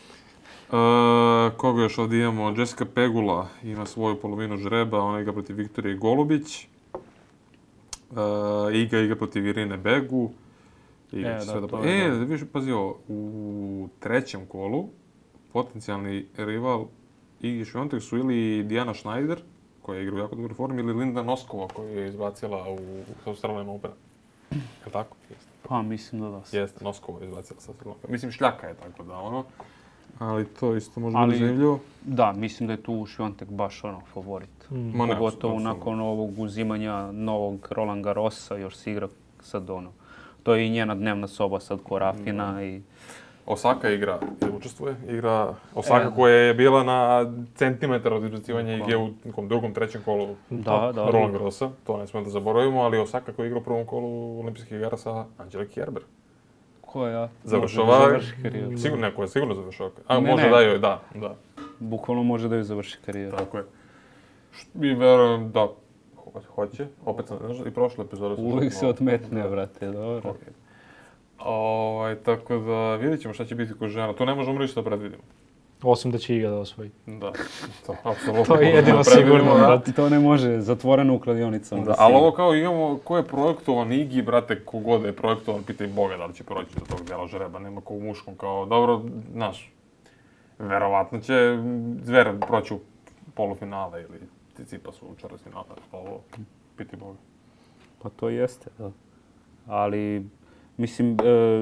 Uh, koga još ovdje imamo? Jessica Pegula ima svoju polovinu žreba, ona igra protiv Viktorije Golubić. Uh, Iga igra protiv Irine Begu. Igra E, će da, sve da to pa- je E, dobro. viš, pazi ovo, u trećem kolu potencijalni rival Igi Šviontek su ili Diana Schneider, koja igra u jako dobroj formi, ili Linda Noskova, koju je izbacila u Australian Open. Je li tako? Jeste. Pa mislim da da. se. Jeste, Noskova je izbacila sa Australian Open. Mislim, šljaka je tako da, ono. Ali to isto može Ali- biti zanimljivo. Da, mislim da je tu Šviontek baš ono favorit. Ma ne, Pogotovo apsolutno. nakon ovog uzimanja novog Roland Garrosa, još se igra sad ono. To je i njena dnevna soba sad ko Rafina i... Osaka igra, ili učestvuje, igra Osaka E. koja je bila na centimetar od izbacivanja Ige u nekom drugom, trećem kolu Da, da. Roland Garrosa, to ne smemo da zaboravimo, ali Osaka koja igra u prvom kolu olimpijskih igara sa Angeliki Kerber. Koja Završava, može da završi karijeru. sigurno, neko je sigurno završava. A Ne, može ne. da joj, da, da, Bukvalno može da joj završi karijeru. tako je. Š- I verujem da ho- hoće, opet sam, znaš, i prošle epizode sam Uvijek čuo se malo. odmetne, brate, dobro. Okej. Ovaj, tako da vidjet ćemo šta će biti kod žena. Tu ne možemo ništa da predvidimo. Osim da će Iga da osvoji. Da, to apsolutno. To je jedino sigurno, brate. To ne može, zatvoreno u kladionicama. Da, ali ovo kao imamo, ko je projektovan Igi, brate, kogod je projektovan, pitaj Boga da li će proći do tog dela žreba. Nema ko u muškom, kao, dobro, znaš, verovatno će Zver proći u polufinale ili Tsitsipas u četvrtfinale, pa ovo, pitaj Boga. Pa to jeste, da. Ali, mislim,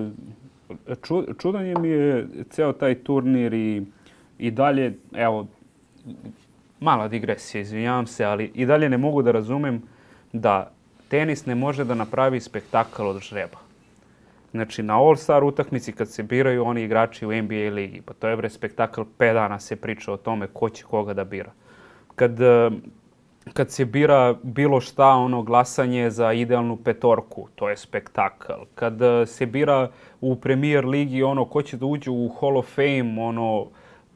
ču, čudan je mi je ceo taj turnir i, i dalje, evo, mala digresija, izvinjavam se, ali i dalje ne mogu da razumem da tenis ne može da napravi spektakl od žreba. Znači, na All-Star utakmici kad se biraju oni igrači u N B A ligi, pa to je bre spektakl, pet dana se priča o tome ko će koga da bira. Kad, kad se bira bilo šta, ono, glasanje za idealnu petorku, to je spektakl. Kad se bira u Premier ligi, ono, ko će da uđe u Hall of Fame, ono,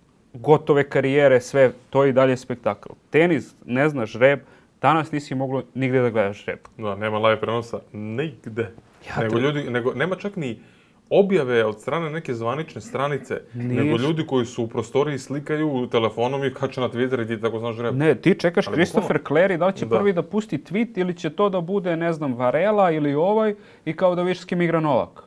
gotove karijere, sve, to je i dalje spektakl. Tenis, ne znaš žreb, danas nisi moglo nigde da gledaš žreb. Da, nema live prenosa nigde. Ja nego te... ljudi, nego, nema čak ni objave od strane neke zvanične stranice, Niš. nego ljudi koji su u prostoriji slikaju telefonom i kače na Twitter i ti tako znaš žreb. Ne, ti čekaš Ali Christopher Clary, da li će Da. prvi da pusti tweet ili će to da bude, ne znam, Varela ili ovaj i kao da vidiš s kim igra Novak.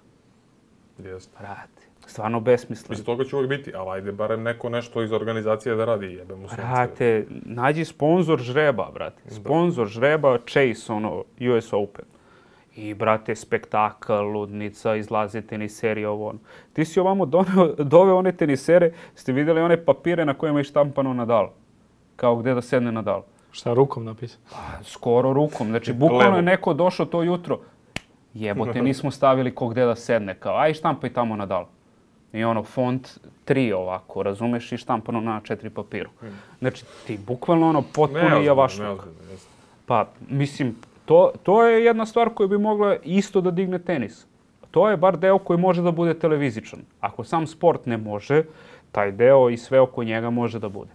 Jeste. Brate, stvarno besmisleno. Mislim, toga će uvijek biti, ali ajde barem neko nešto iz organizacije da radi, jebe mu sunce. Brate, nađi sponsor žreba, brate. Sponsor žreba, Chase, ono, U S Open. I, brate, spektakl, ludnica, izlaze teniseri, ovo ono. Ti si ovamo doneo, doveo one tenisere, ste vidjeli one papire na kojima je štampano Nadal? Kao gdje da sedne Nadal? Šta rukom napisao? Pa, skoro rukom. Znači, bukvalno je neko došao to jutro. Jebote, nismo stavili ko gdje da sedne. Kao, aj štampaj tamo Nadal. I ono, font tri ovako, razumeš, i štampano na četiri papiru. Znači, ti bukvalno ono, potpuno javašluk. Neozbiljno, jeste. Pa, mislim, to, to je jedna stvar koja bi mogla isto da digne tenis. To je bar deo koji može da bude televizičan. Ako sam sport ne može, taj deo i sve oko njega može da bude.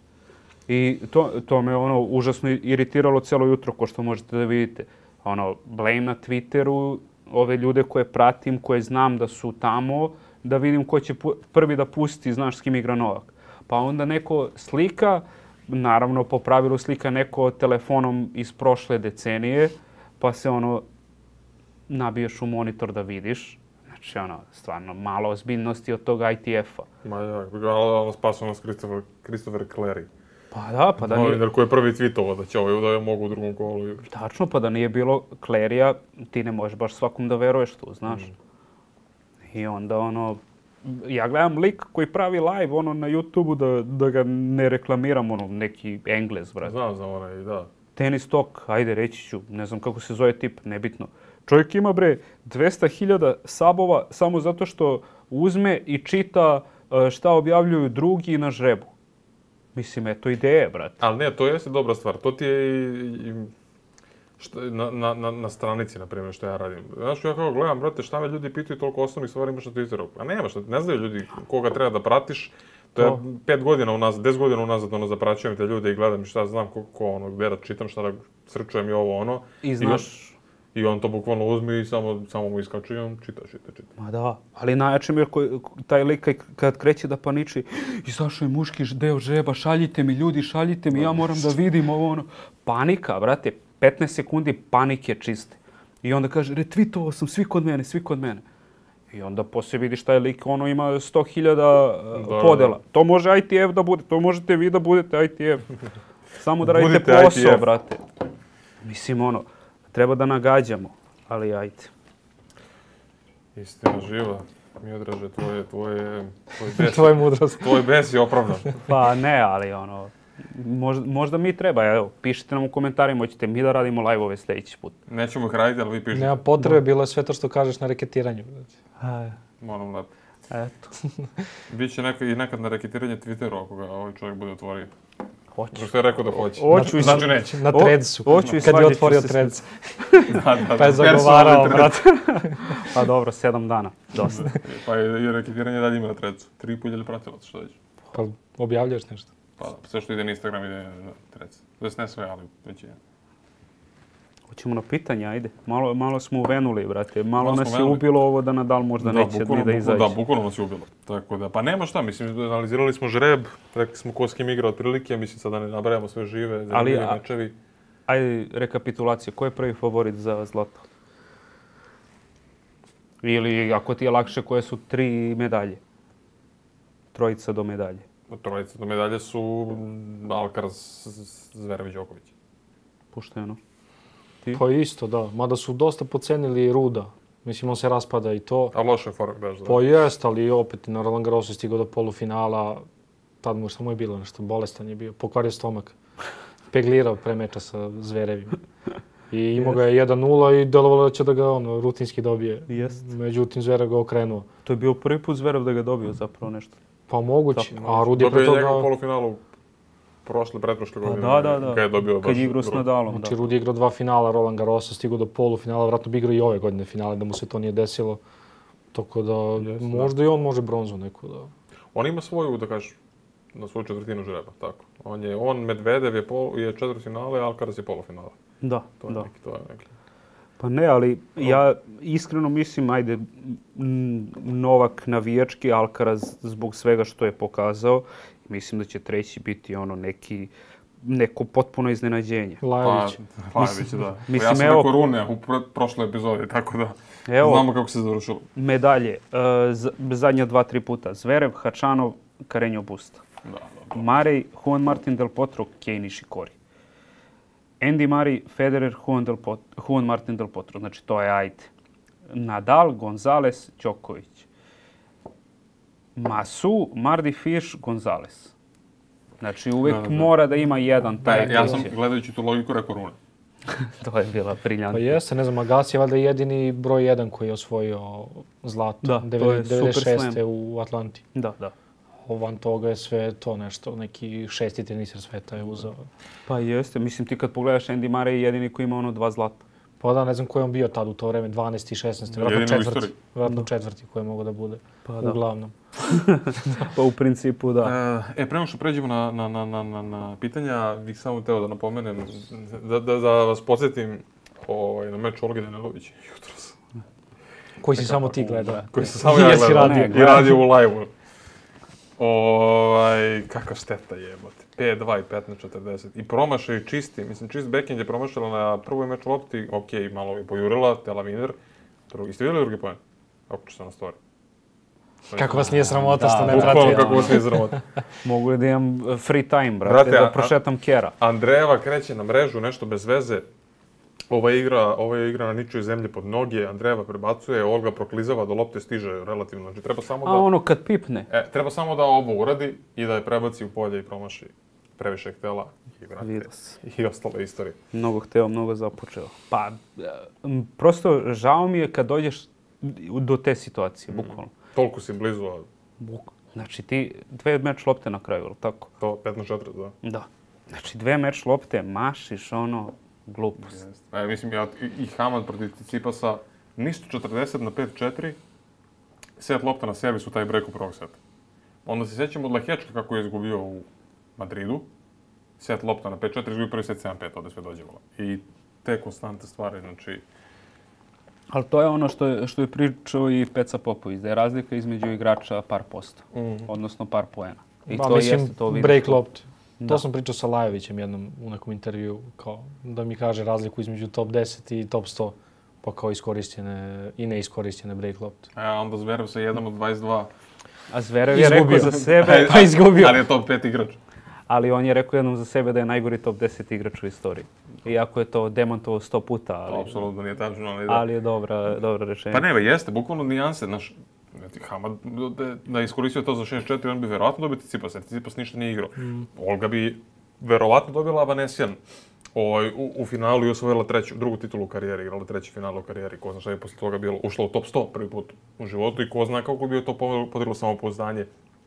I to, to me ono užasno iritiralo celo jutro, ko što možete da vidite. Ono, blame na Twitteru, ove ljude koje pratim, koje znam da su tamo, da vidim ko će prvi da pusti, znaš s kim igra Novak. Pa onda neko slika, naravno po pravilu slika neko telefonom iz prošle decenije, pa se ono nabiješ u monitor da vidiš. Znači ono, stvarno malo ozbiljnosti od toga I T F-a. Ma ja, ali ono spasao nas Christopher, Christopher Clary. Pa da, pa da nije... Novinar koji je prvi tweetovao da će ovaj da mogu u drugom kolu. Tačno, pa da nije bilo Clarya, ti ne možeš baš svakom da veruješ tu, znaš. Mm. I onda ono, ja gledam lik koji pravi live ono na YouTubeu da, da ga ne reklamiram, ono, neki Englez, brate. Znam, znam onaj, da. Tenis Talk, ajde reći ću, ne znam kako se zove tip, nebitno. Čovjek ima bre dvesta hiljada sabova samo zato što uzme i čita šta objavljuju drugi na žrebu. Mislim, eto ideje, brate. Ali ne, to jeste dobra stvar. To ti je i, i što, na, na, na, na stranici, na primjer, što ja radim. Znaš, ja kao gledam, brate, šta me ljudi pitaju, toliko osnovnih stvari imaš na Twitteru. A nema šta, ne znaju ljudi koga treba da pratiš. To je pet godina unazad, deset godina unazad, ono, zapraćujem te ljude i gledam šta znam, ko, ko ono, gdje da čitam, šta da srčujem i ovo, ono. I znaš... I on to bukvalno uzme i samo, samo mu iskače i on čita, čita, čita. Ma da, ali najjače mi je taj lik kad kreće da paniči, izašao je muški deo žreba, šaljite mi ljudi, šaljite mi, ja moram da vidim ovo ono. Panika, brate, petnaest sekundi panike čiste. I onda kaže, retweetovao sam, svi kod mene, svi kod mene. I onda poslije vidiš taj lik, ono ima sto hiljada podela. To može I T F da bude, to možete vi da budete I T F. Samo da radite Budite posao, I T F. brate. Mislim, ono, treba da nagađamo, ali ajde. Istina živa. Miodraže, tvoje, tvoje, tvoj bes, Tvoje mudrost. tvoj bes je opravdan. Pa ne, ali ono, možda, možda mi treba, evo, pišite nam u komentarima, hoćete mi da radimo live-ove sljedeći put. Nećemo ih raditi, ali vi pišite. Nema potrebe, bilo je sve to što kažeš na reketiranju. Aj, Moram lepo. eto, Biće neka, i nekad na reketiranje Twitteru ako ga ovaj čovjek bude otvorio. hoću. Što je rekao da hoće. Hoću i Znači neće. Na O, Threadsu, hoću i kad je svađat ću otvorio se s- Threads. Da, da, Pa je da. zagovarao, Personalni brate. Pa dobro, sedam dana, dosta. Pa je i reketiranje dalje ima na Threadsu. Tri i pol hiljade pratilaca, što već. Pa objavljaš nešto. Pa da, sve što ide na Instagram ide na Threads. Znači ne sve, ali već je. Hoćemo na pitanja, ajde. Malo, malo smo uvenuli, brate. Malo, Malo nas smo je venuli. ubilo ovo da Nadal možda Da, neće bukvalno, ni da bukvalno- izađe. Da, bukvalno nas je ubilo. Tako da, pa nema šta, mislim, analizirali smo žreb, rekli smo ko s kim igra otprilike, mislim sad da ne nabrajamo sve žive, zanimljivi a- mečevi. Ajde, rekapitulacija. Ko je prvi favorit za zlato? Ili, ako ti je lakše, koje su tri medalje? Trojica do medalje. Trojica do medalje su Alcaraz, Zverev i Đoković. Pušteno. Pa isto, da. Mada su dosta pocenili Ruda. Mislim, on se raspada i to. A loše je fork daš, da. Pa jest, ali opet na Roland Garrosu je stigao do polufinala. Tad mu samo je bilo nešto, bolestan je bio. Pokvario stomak. Peglirao pre meča sa Zverevima. I imao ga je jedan nula i delovalo da će da ga ono, rutinski dobije. Jest. Međutim, Zverev ga okrenuo. To je bio prvi put Zverev da ga dobio zapravo nešto. Pa moguće, Da, a Rudi je Dobio pre je njega u toga... polufinalu prošle, pretprošle Pa godine. da, da, da. Ga je dobio Kad baš je igrao s drugo. Nadalom, Znači, da. Rudi je igrao dva finala Roland Garrosa, stigao do polufinala, vratno bi igrao i ove godine finale, da mu se to nije desilo. Tako da, Jeste, možda i on može bronzu neku da... On ima svoju, da kažeš, na svoju četvrtinu žreba, tako. On je, on, Medvedev je, pol, je četvrtfinale, Alcaraz je polufinale. Da, To je da. neki, to je neki. Pa ne, ali ja iskreno mislim, ajde, m, Novak navijački, Alcaraz zbog svega što je pokazao. Mislim da će treći biti ono neki, neko potpuno iznenađenje. Pa, Lajović. Lajović, da. Pa mislim, ja sam evo- rekao Rune u pr prošloj epizodi, tako da Evo. znamo kako se završilo. Medalje, e, z- zadnja dva, tri puta. Zverev, Hačanov, Carreño Busta. Da, da. Marej, Juan Martin del Potro, Kei Nishikori. Andy Murray, Federer, Juan, del Pot Juan Martin del Potro. Znači, to je ajde. Nadal, Gonzalez, Đoković. Masu, Mardy Fish, Gonzalez. Znači, uvek Da, da, da. mora da ima jedan taj. Ne, ja koji sam će- gledajući tu logiku rekao Rune. To je bila briljantna. Pa jeste, ne znam, Agassi je valjda jedini broj jedan koji je osvojio zlato. Da, to je devedeset šeste. Super Slam. u Atlanti. Da, da. Van toga je sve to nešto, neki šesti teniser sveta je uzeo. Pa jeste. Mislim, ti kad pogledaš, Andy Murray je jedini koji ima ono dva zlata. Pa da, ne znam ko je on bio tad u to vreme, dvanaesti i šesnaesti. Vratno Jedini u četvrti. istoriji. Vratno četvrti koji je mogao da bude. Pa da. Uglavnom. Pa u principu, da. E, pre nego što pređemo na, na, na, na, na, na pitanja, bih samo teo da napomenem, da, da, da vas podsjetim ovaj, na meč Olge Danelović jutros. Koji si samo ti gledao. Koji sam samo ja Jesi gledao radio. i radio u live-u. Ovaj, kakva šteta jebote. pet dva i petnaest četrdeset. I promašaj čisti. Mislim, čist backhand je promašala na prvoj meču lopti. Ok, malo je pojurila, Tela Wiener. Drugi, ste vidjeli drugi poen? Ako ću se na story. Kako vas nije sramota što ne Bukvalno pratite. kako vas nije zramota. Mogu li da imam uh, free time, brate, Brate, da a- prošetam Kera. Andrejeva kreće na mrežu, nešto bez veze. Ova igra, ova igra na ničoj zemlji pod noge, Andrejeva prebacuje, Olga proklizava, do lopte stiže relativno. Znači, treba samo da... A ono kad pipne. E, treba samo da ovo uradi i da je prebaci u polje i promaši previše htela i vrate. Vidio se. I ostale istorije. Mnogo hteo, mnogo započeo. Pa, m, prosto žao mi je kad dođeš do te situacije, bukvalno. Toliko si blizu, a Buk. Znači ti dve meč lopte na kraju, ili tako? to petnaest četiri, da. Da. Znači dve meč lopte, mašiš ono, glupost. E, mislim, ja, i, i Hamad protiv Tsitsipasa, ništa četrdeset na pet četiri, set lopta na servisu, taj break u prvog seta. Onda se sjećamo od Lahečka kako je izgubio u Madridu, set lopta na pet četiri, izgubio prvi set sedam pet, ovdje sve dođevalo. I te konstante stvari, znači, Ali to je ono što je, što je pričao i Peca Popović, da je razlika između igrača par posto, odnosno par poena. I Ba, to mislim, jeste, to vidiš. break lopte. Da. To sam pričao sa Lajovićem jednom u nekom intervju, kao da mi kaže razliku između top deset i top sto, pa kao iskorišćene i neiskorišćene break lopte. a onda Zverev sa jedan od dvadeset dva. A Zverev je rekao Izgubio. za sebe, Ajde, Pa izgubio. Ali je top pet igrač. ali on je rekao jednom za sebe da je najgori top deset igrač u istoriji. Iako je to demantovao sto puta, To ali, apsolutno nije tačno, ali da. ali je dobra, dobra rešenje. Pa ne, jeste, bukvalno nijanse, znaš, znači, Hamad da, da je iskoristio to za šest četiri, on bi verovatno dobio Tsitsipas, jer Tsitsipas ništa nije igrao. Olga bi verovatno dobila Avanesijan ovaj, u, u finalu i osvojila treću, drugu titulu u karijeri, igrala treći final u karijeri, ko zna šta je posle toga bilo, ušla u top sto prvi put u životu i ko zna kako bi joj to podiglo samopouzdanje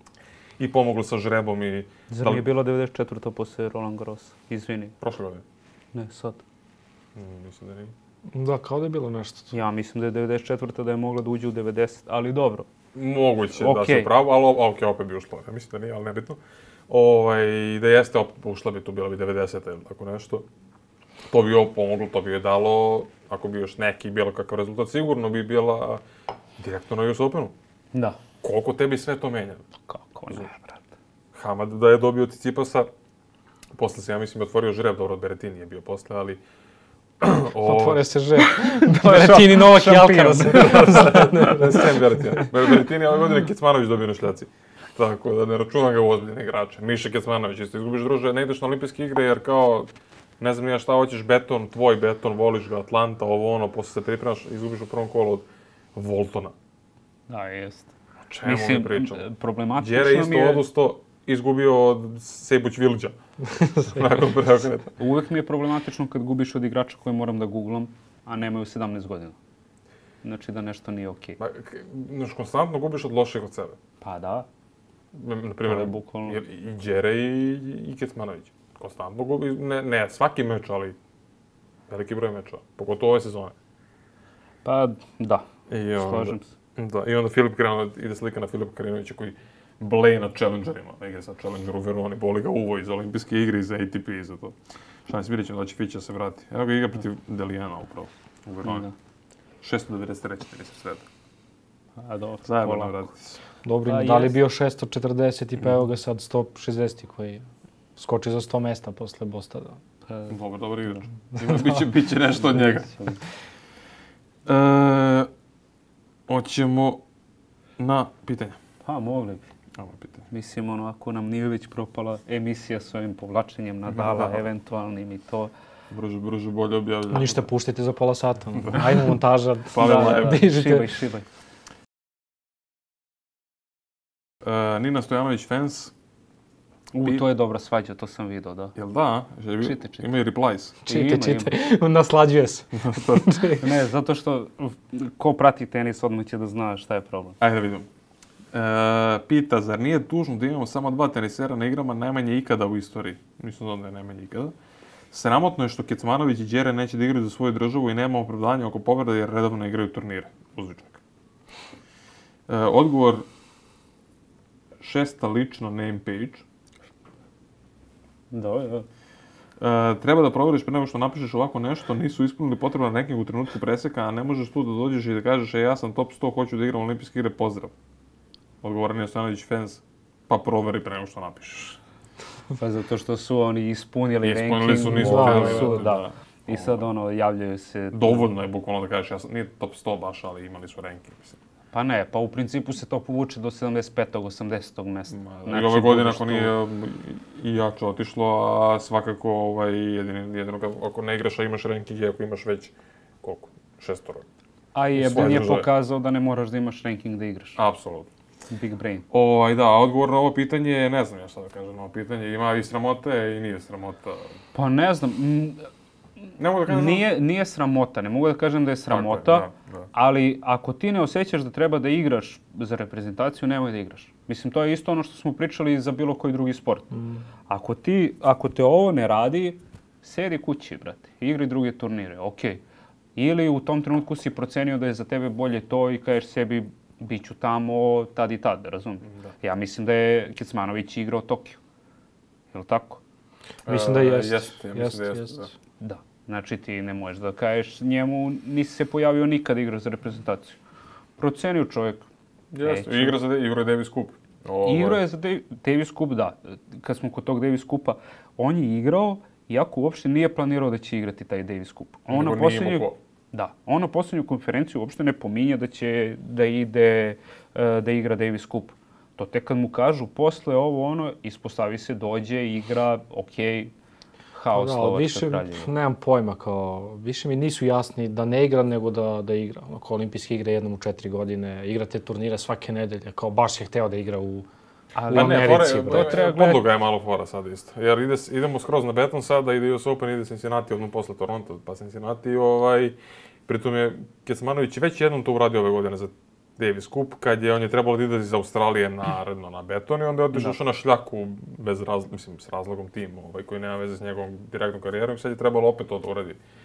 i pomoglo sa žrebom i... Zar da li- nije bilo devedeset četvrto posle Roland Garrosa? Izvini. Prošle godine? Ne, sad. Mm, mislim da nije. Da, kao da je bilo nešto. Ja mislim da je devedeset četvrto da je mogla da uđe u devedeset, ali dobro. Moguće da Okej. se pravo, ali o- okej, opet bi ušla. Ja mislim da nije, ali nebitno. Ovaj, da jeste, opet ušla bi tu, bila bi devedeseta ili tako nešto. to bi joj pomoglo, to bi joj dalo, ako bi još neki bilo kakav rezultat, sigurno bi bila direktno na U S Openu. Da. Koliko tebi sve to menja? Kako ne, brate. Hamad da je dobio Tsitsipasa, posle se, ja mislim, otvorio žreb, dobro, Berrettini je bio posle, ali... Otvorio se žreb. Berrettini, Novak i Alcaraz. Sem Berrettini. Berrettini ove godine Kecmanović dobio na šljaci. Tako da ne računam ga u ozbiljne igrače. Miša Kecmanović, isto izgubiš druže, ne ideš na olimpijske igre jer kao, ne znam nija šta hoćeš, beton, tvoj beton, voliš ga, Atlanta, ovo ono, posle se pripremaš, izgubiš u prvom kolu od Voltona. Da, jest. O čemu mi pričamo? Problematično Đere isto mi je... odusto, izgubio od Sebuć Vilđa. Nakon preokreta. Uvek mi je problematično kad gubiš od igrača koje moram da googlam, a nemaju sedamnaest godina. Znači da nešto nije okej. Okay. Znaš, konstantno gubiš od loših od sebe. Pa da. Na primjer, bukvalno... i Đere i, i Kecmanović. Konstantno gubi, ne, ne svaki meč, ali veliki broj mečeva. Pogotovo ove sezone. Pa da, I onda, slažem se. Da, i onda Filip krenuo, ide slika na Filipa Karinovića koji bleje na Challengerima. Ne igra sad Challenger u Veroni, boli ga uvo iz olimpijske igre i za A T P i za to. Šta ne vidjet ćemo da će Fića se vrati. Evo ga igra protiv Delijana upravo u Veroni. Da. šesto devedeset treće tenisar sveta. A dobro, zajedno polako. vratiti se. Dobro, Pa da li je jest. bio šesto četrdeset i pa evo ga sad sto šezdeset koji skoči za sto mesta posle Bostona. Dobar, dobar igrač. Ima, biće, biće nešto od njega. E, hoćemo na pitanja. Pa, mogli bi. Ovo pitanje. Mislim, ono, ako nam nije već propala emisija s ovim povlačenjem Nadala, Da. eventualnim i to. Brže, brže, bolje objavljamo. Ništa, puštite za pola sata. ono. Ajmo montaža, Palimo, da, evo. dižite. Šibaj, šibaj. E, Nina Stojanović fans. U, Pi- to je dobra svađa, to sam vidio, da. Jel da? Že bi- Čitaj, čitaj. Ima i replies. Čite, Ima, čite, naslađuje se. Ne, zato što ko prati tenis odmah će da zna šta je problem. Ajde da vidimo. E, pita, zar nije tužno da imamo samo dva tenisera na igrama najmanje ikada u istoriji? Mislim da je najmanje ikada. Sramotno je što Kecmanović i Đere neće da igraju za svoju državu i nema opravdanja oko povreda jer redovno igraju turnire. Uzvičnik. E, odgovor šesta lično name page. Da, da. E, treba da proveriš pre nego što napišeš ovako nešto, nisu ispunili potreban ranking u trenutku preseka, a ne možeš tu da dođeš i da kažeš, e, ja sam top sto, hoću da igram olimpijske igre, pozdrav. Odgovor Nina Stojanović fans, pa proveri pre nego što napišeš. Pa zato što su oni ispunili ranking. Ispunili su, nisu da, htjeli, su, da. da. I sad ono, javljaju se... Dovoljno je bukvalno da kažeš, ja sam, nije top sto baš, ali imali su ranking, mislim. Pa ne, pa u principu se to povuče do sedamdeset petog osamdesetog mesta. Znači, I ove godine ako nije i jače otišlo, a svakako ovaj, jedino, jedino ako ne igraš, a imaš ranking, i ako imaš već, koliko, šestoro. A i svoje Eben je države. pokazao da ne moraš da imaš ranking da igraš. Apsolutno. Big brain. Ovaj, da, odgovor na ovo pitanje je, ne znam ja šta da kažem na ovo pitanje, ima i sramote i nije sramota. Pa ne znam, m, Ne mogu da kažem... nije, nije sramota, ne mogu da kažem da je sramota, Tako je, da, da. ali ako ti ne osjećaš da treba da igraš za reprezentaciju, nemoj da igraš. Mislim, to je isto ono što smo pričali za bilo koji drugi sport. Ako, ti, ako te ovo ne radi, sedi kući, brate, igraj druge turnire, okej. Ili u tom trenutku si procenio da je za tebe bolje to i kažeš sebi, bit ću tamo tad i tad, razumiješ? Ja mislim da je Kecmanović igrao Tokio. Je li tako? Mislim da E, jest. jeste, ja mislim da Jest, jeste, jest. Da. Znači ti ne možeš da kažeš njemu nisi se pojavio nikad igra za reprezentaciju. Procenio čovjek. Jeste, neću. igra za igra je Davis Cup. Ovo, Igrao je za Dav- Davis Cup, da. Kad smo kod tog Davis Cupa, on je igrao, iako uopšte nije planirao da će igrati taj Davis Cup. On Nego na nije posljednju, imao ko. da, on na posljednju konferenciju uopšte ne pominje da će da ide, e, da igra Davis Cup. To tek kad mu kažu posle ovo ono, ispostavi se, dođe, igra, okej, haos Da, Slovačka više, kraljevina. nemam pojma, kao, više mi nisu jasni da ne igra nego da, da igra. Onako, olimpijske igre jednom u četiri godine, igra te turnire svake nedelje, kao baš je hteo da igra u, Ali u Pa ne, Americi. fora, bro. to treba gledati. podloga je malo fora sad isto. Jer ide, idemo skroz na beton sada, ide U S Open, ide Cincinnati, odmah posle Toronto, pa Cincinnati, ovaj, pritom je Kecmanović već jednom to uradio ove godine za Davis Cup, kad je on je trebalo da ide iz Australije naredno na beton i onda je otišao na šljaku bez razloga, mislim, s razlogom tim, ovaj, koji nema veze s njegovom direktnom karijerom i sad je trebalo opet to da uradi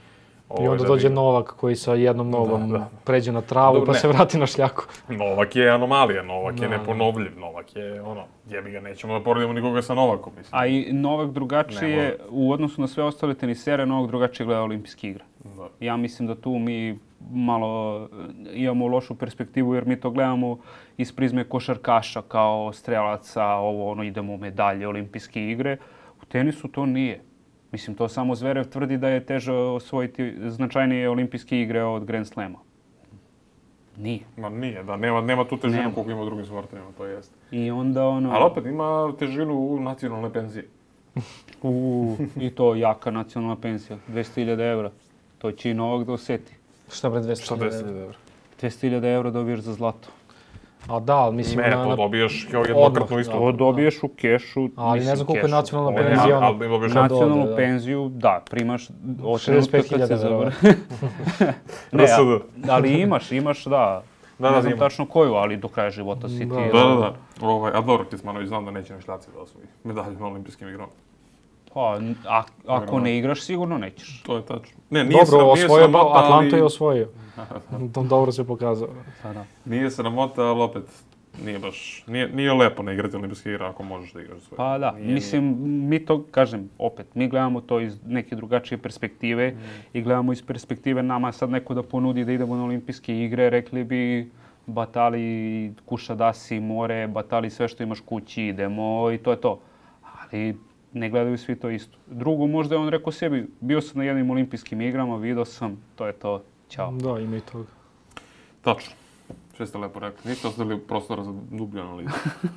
I onda dođe Novak koji sa jednom nogom da, da. pređe na travu Dobro, pa ne. se vrati na šljaku. Novak je anomalija, Novak Da, je da. neponovljiv, Novak je ono, jebi ga, nećemo da poredimo nikoga sa Novakom, mislim. A i Novak drugačije, Ne u odnosu na sve ostale tenisere, Novak drugačije gleda olimpijske igre. Da. Ja mislim da tu mi malo e, imamo lošu perspektivu jer mi to gledamo iz prizme košarkaša kao strelaca, ovo ono idemo u medalje, olimpijske igre. U tenisu to nije. Mislim, to samo Zverev tvrdi da je teže osvojiti značajnije olimpijske igre od Grand Slema. Nije. Ma nije, da, nema, nema tu težinu Nema. koliko ima u drugim sportovima, to jeste. I onda ono... Ali opet ima težinu u nacionalne penzije. U, I to jaka nacionalna pensija, dvesta hiljada evra. To će i Novak da osjeti. Šta bre dvesta Šta hiljada deset evra? hiljada evra? dvesta hiljada evra dobiješ za zlato. A da, ali mislim... Ne, na- to na- dobiješ kao jednokratnu Odmah, isplatu. To dobiješ u kešu. Ali ne mislim, znam koliko je kešu. nacionalna Ne, penzija. ali- ono, ali dobiješ kad Nacionalnu ode, da. penziju, da, primaš od šezdeset pet trenutka kad se hiljada završi. Ne, R S D. a- ali imaš, imaš, da. Da, ne da, znam ima. tačno koju, ali do kraja života si ti... Da, Da, da, da. Ovaj, a dobro, Kecmanović znam da neće na šljaci da osvoji medalju na olimpijskim igrama. Pa, a, ako ne igraš, sigurno nećeš. To je tačno. Ne, nije, Dobro, sram, nije osvojio, sramota, Atlantu ali... je osvojio. To dobro se pokazao. Pa da. Nije sramota, ali opet nije baš... Nije, nije lepo ne igrati olimpijske igre ako možeš da igraš svoje. Pa da, Nije, mislim, mi to, kažem, opet, mi gledamo to iz neke drugačije perspektive Mm. i gledamo iz perspektive nama sad neko da ponudi da idemo na olimpijske igre, rekli bi batali kuša dasi, more, batali sve što imaš kući, idemo i to je to. Ali ne gledaju svi to isto. Drugo, možda je on rekao sebi, bio sam na jednim olimpijskim igrama, video sam, to je to, ćao. Da, ima i toga. Tačno. Sve ste lepo rekli. Niste ostavili prostora za dublju analizu.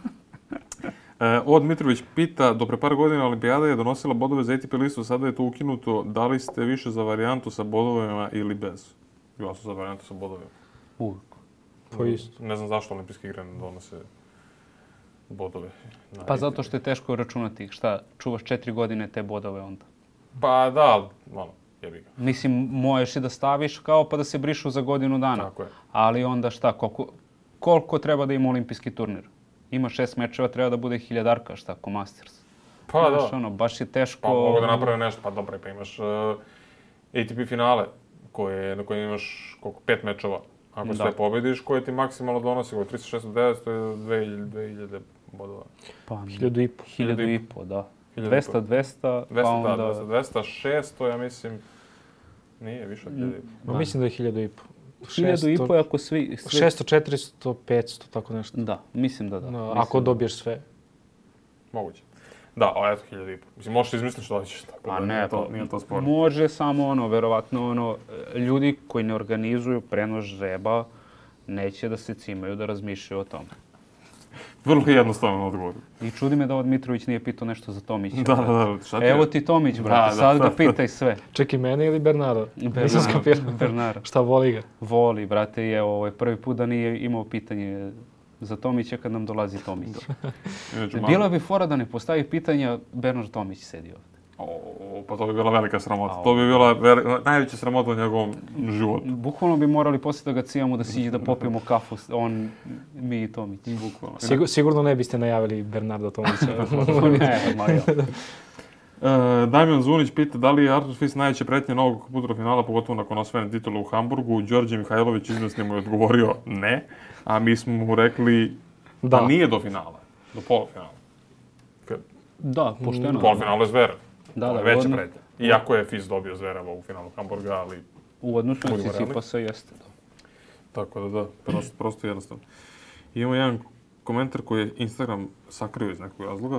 E, Od Mitrović pita, do pre par godina Olimpijada je donosila bodove za A T P listu, sada je to ukinuto. Da li ste više za varijantu sa bodovima ili bez? Ja sam za varijantu sa bodovima. Uvijek. Pa isto. Ne znam zašto olimpijske igre ne donose bodove. na Pa A T P. zato što je teško računati ih, šta, čuvaš četiri godine te bodove onda. Pa da, ali, ono, jebi ga. Mislim, možeš i da staviš kao pa da se brišu za godinu dana. Tako je. Ali onda šta, koliko, koliko treba da ima olimpijski turnir? Ima šest mečeva, treba da bude hiljadarka, šta, ko Masters. Pa Znaš, da. ono, baš je teško... Pa mogu da naprave nešto, pa dobro, pa imaš uh, A T P finale, koje, na kojem imaš koliko, pet mečeva. Ako Da. sve pobediš, koje ti maksimalno donosi, ovo trista šezdeset devet, to je dve hiljade bodova. Pa, Hiljadu i po. hiljadu i po, da. Hiljadu i dvesta, po. dvesta, pa dvesta, onda... da, dvesta, dvesta šest, to ja mislim, nije više od hiljade i po. Ma mislim da je hiljadu i po. Hiljadu i po je ako svi... svi... šesto, četiristo, petsto, tako nešto. Da, mislim da da. Da, Mislim ako da. dobiješ sve. Moguće. Da, a eto, hiljada i po. Mislim, možeš izmisliti što hoćeš, tako Pa da ne, nije to, pa nije to sporno. može samo ono, verovatno ono, ljudi koji ne organizuju prenos žreba neće da se cimaju, da razmišljaju o tome. Vrlo jednostavan odgovor. I čudi me da od Mitrović nije pitao nešto za Tomića. Da, da, da, šta ti je? Evo ti Tomić, brate, Da, da, sad da, ga pitaj sve. Čekaj, mene ili Bernardo? Nisam Bernara, skapirao. Bernara. Šta voli ga? Voli, brate, je ovo prvi put da nije imao pitanje za Tomića kad nam dolazi Tomić. Inače, malo- Bila bi fora da ne postavi pitanja, Bernard Tomić sedi ovdje. O, pa to bi bila velika sramota. A, To bi bila veli- najveća sramota u njegovom životu. Bukvalno bi morali poslije da ga cijamo da siđe da popijemo kafu, s- on, mi i Tomić. Bukvalno. Sigur, sigurno ne biste najavili Bernarda Tomića. Ne, ma ja. E, Damjan Zunić pita da li je Artur Fils najveća pretnja novog putra finala, pogotovo nakon osvojene titule u Hamburgu. Đorđe Mihajlović iznosno mu je odgovorio ne, a mi smo mu rekli da, Da. nije do finala, do polufinala. Kad Da, pošteno. polufinalu je Zverev. Da, To da, je veća odno- pretnja. Iako je Fils dobio Zvereva u finalu Hamburga, ali U odnosu na Budimo realni. Cicipasa jeste. Da. tako da da, prosto, prosto jednostavno. I imamo jedan komentar koji je Instagram sakrio iz nekog razloga.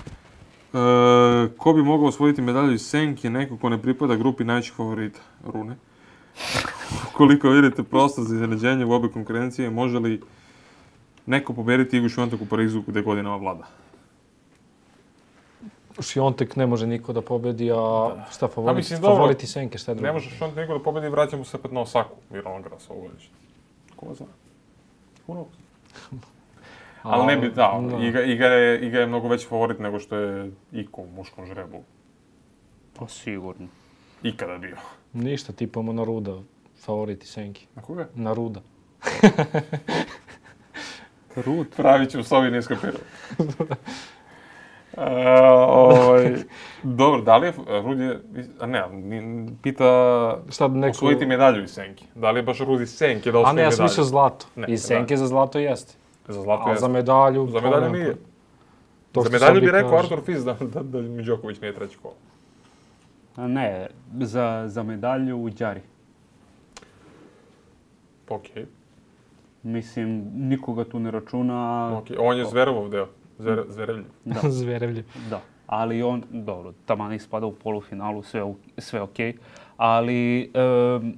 E, ko bi mogao osvojiti medalju iz senke, neko ko ne pripada grupi najvećih favorita? Rune. Koliko vidite prostor za iznenađenje u obe konkurencije, može li neko pobediti Igu Šviontek u Parizu gde godinama vlada? Šiontek ne može niko da pobedi, a šta Pa favoriti? mislim, dobro, favoriti senke, šta je drugo? Ne može Šviontek niko da pobedi, vraćamo se opet na Osaku i Roland Garros ovogodišnje. Ko zna? Who knows? Ali ne bi, da, da. Iga, Iga, je, Iga je mnogo veći favorit nego što je Iko u muškom žrebu Pa sigurno. ikada bio. Ništa, tipamo na Ruda, favoriti senki. Na koga? Na Ruda. Rud. Pravi ću sovi ne skapirao. E, ovaj, Dobro, da li je Rudi, a ne, pita Sad neku... osvojiti medalju iz senke. Da li je baš Rudi senke da A osvoji ne, ja medalju? sam mislio zlato. Ne, I senke za zlato jeste. Za zlato A jeste. za medalju... Za to medalju ne- nije. To Za što medalju sad bi vi rekao kažete. Artur Fils da, da, da mi Đoković nije treći kolo. A ne, za, za medalju u Đari. Okej. Mislim, nikoga tu ne računa. Okej. On je Zverevov deo. Zver, Zverevljev. Da. Zverevlje. Da, ali on, dobro, taman ispada u polufinalu, sve, u- sve okej. Ali em,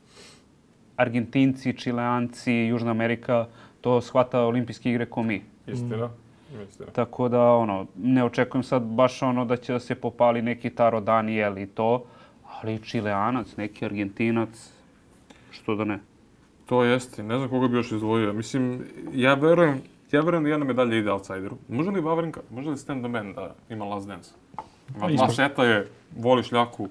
Argentinci, Čileanci, Južna Amerika, to shvata olimpijske igre ko mi. Istina. Istina. Tako da, ono, ne očekujem sad baš ono da će da se popali neki Taro Daniel i to, ali Čileanac, neki Argentinac, što da ne. To jeste. Ne znam koga bi još izdvojio. Mislim, ja verujem, ja verujem da jedna medalja ide outsideru. Može li Vavrinka, može li Stan Domen da ima last dance? Ima dva ispod. seta je, voli šljaku.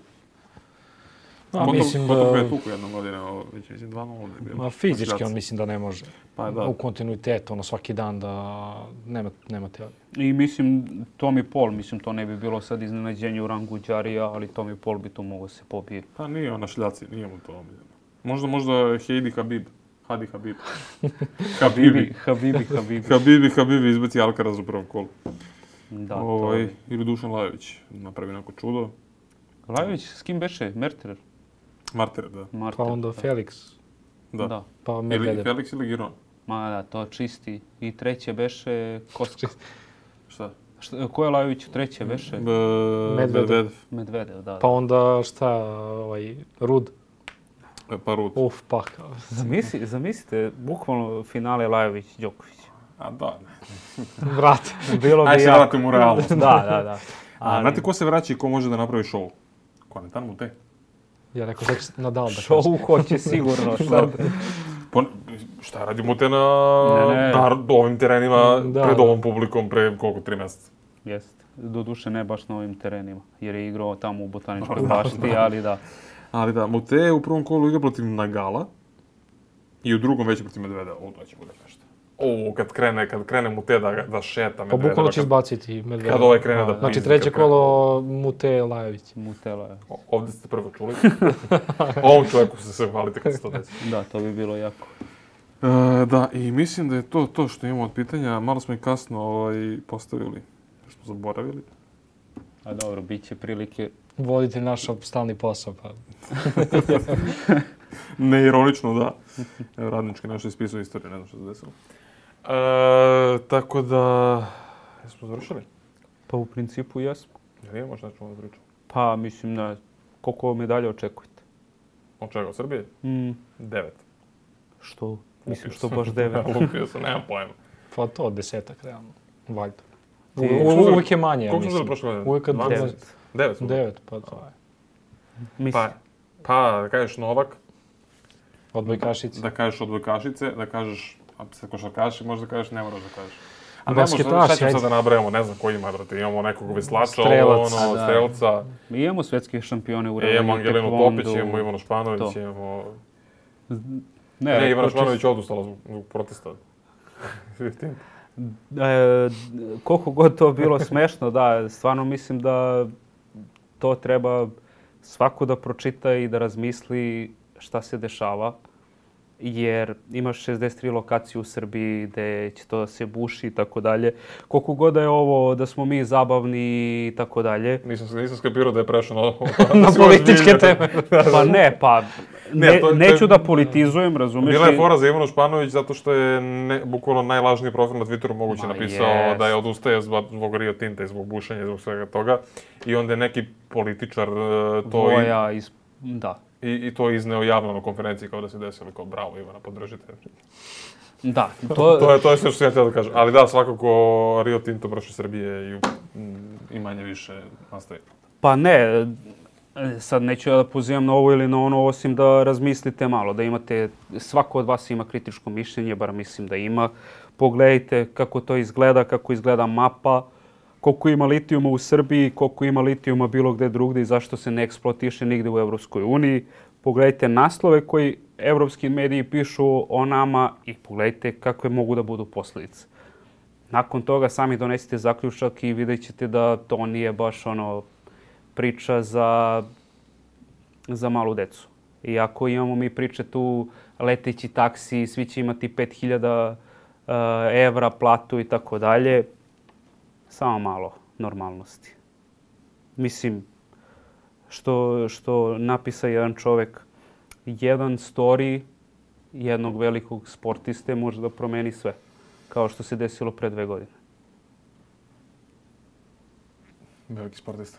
A, Kotov- mislim Kotov ga da... je tuku jednom godine, ovo, već mislim dva nula je bilo. Ma fizički Šljaci. on mislim da ne može. Pa da. U kontinuitetu, ono svaki dan da nema, nema te... I mislim, Tommy Paul, mislim, to ne bi bilo sad iznenađenje u rangu Đarija, ali Tommy Paul bi tu mogao se pobije. Pa nije on na šljaci, nije mu to omiljeno. Možda, možda Heidi Habib. Hadi Habib. Habibi, Habibi, Habibi. Habibi, Habibi izbaci Alcaraz u prvom kolu. Da, ovaj, to ili Dušan Lajović napravi neko čudo. Lajović, s kim beše? Merterer? Martir, da. Marter. Pa onda Felix, Da. Da. pa Ili Medvedev. Felix ili Giron. Ma da, to čisti. I treće beše Koska. Šta? Šta, ko je Lajović u treće beše? B- Medvedev. Medvedev. Medvedev, da. Pa onda šta, ovaj, Rud. E, Pa Rud. Uf, pa kao. Zamisli, zamislite, bukvalno finale Lajović-Đoković. A da, ne. Vrati. Bilo bi Ajde se jako. vratimo u realnost. Da, da, da. A, Ali, znate ko se vraća i ko može da napravi show? Ko ne, tamo te. Ja rekao sad će Nadal da kaže. show hoće sigurno. Sad. Pa, šta radi Mute na, Ne, ne. na ovim terenima, Da, pred da. ovom publikom, pre koliko, tri mjeseca? Jeste. Doduše ne baš na ovim terenima, jer je igrao tamo u botaničkoj Dobro, da, bašti, ali da. Ali da, Mute je u prvom kolu igra protiv Nagala i u drugom već protiv Medveda. O, to će bude nešto. O, kad krene, kad krene Mute da, da šeta Pa Medveda. bukvalno će kad- izbaciti Medvedev. Kad ovaj krene da Znači pizdi, treće kad krene. kolo Mute Lajović. Mutela je. O, ovdje ste prvo čuli. Ovom čovjeku se sve hvalite kad se to desi. Da, to bi bilo jako. E, da, i mislim da je to to što imamo od pitanja. Malo smo i kasno ovaj, postavili, što smo zaboravili. A dobro, bit će prilike. Vodite naš stalni posao, pa... Neironično, da. Evo, Radnički nešto ispisao istoriju, ne znam što se desilo. E, tako da... Jesmo završili? Pa u principu jesmo. Jel nije možda nešto da pričamo? Pa mislim da koliko medalja očekujete? Od čega, od Srbije? Mm, Devet. što? Mislim Lupio što sam. baš devet. Lupio sam, nemam pojma. Pa to desetak, realno. Valjda. Ti- U- Koliko smo u- uzeli- Uvijek je manje, ja Koliko smo uzeli mislim. prošle godine? Uvijek kad dvadeset? Devet. Devet smo uzeli. Devet, pa to je. Mislim, Pa, pa, da kažeš Novak, Odbojkašice. da kažeš odbojkašice, da kažeš, a sad košarkaši, možda kažeš, ne moraš da kažeš. A ne možeš, Basketaši, šta ćemo ajde. sad da nabrajamo, ne znam koji ima, brate, imamo nekog veslača, Strelac, ono, da. strelca, mi imamo svetske šampione u e, imamo rallyju, Angelinu taekwondu. Topić, imamo Ivanu Španović, To. imamo... Ne, Ne, rekao Ivana čisto- Španović je odustala zbog, zbog protesta. E, koliko god to bilo smešno, da, stvarno mislim da to treba svako da pročita i da razmisli šta se dešava. Jer imaš šezdeset tri lokacije u Srbiji gde će to da se buši i tako dalje. Koliko god da je ovo, da smo mi zabavni i tako dalje. Nisam, nisam skapirao da je prešao na, Na političke teme. Pa ne, pa Ne, ne, to- to je- neću da politizujem, razumeš? Bila je i- fora za Ivanu Španović zato što je ne, bukvalno najlažniji profil na Twitteru moguće Ma napisao jest. da je odustaje zbog, zbog Rio Tinta i zbog bušenja i zbog svega toga. I onda je neki političar e, to, i, Voja iz... Da. i, i to izneo javno na konferenciji kao da se desilo, kao bravo Ivana, podržite. Da, to, To je, to je sve što sam ja htio da kažem. Ali da, svakako Rio Tinto prošle Srbije i, mm, i manje više nastaje. Pa ne, e, sad neću ja da pozivam na ovo ili na ono, osim da razmislite malo, da imate, svako od vas ima kritičko mišljenje, bar mislim da ima. Pogledajte kako to izgleda, kako izgleda mapa, koliko ima litijuma u Srbiji, koliko ima litijuma bilo gde drugde i zašto se ne eksploatiše nigde u Evropskoj uniji. Pogledajte naslove koji evropski mediji pišu o nama i pogledajte kakve mogu da budu posljedice. Nakon toga sami donesite zaključak i vidjet ćete da to nije baš ono priča za, za malu decu. I ako imamo mi priče tu leteći taksi, svi će imati pet hiljada evra platu i tako dalje, samo malo normalnosti. Mislim, što, što napisa jedan čovek, jedan story jednog velikog sportiste može da promeni sve, kao što se desilo pre dve godine. Veliki sportista.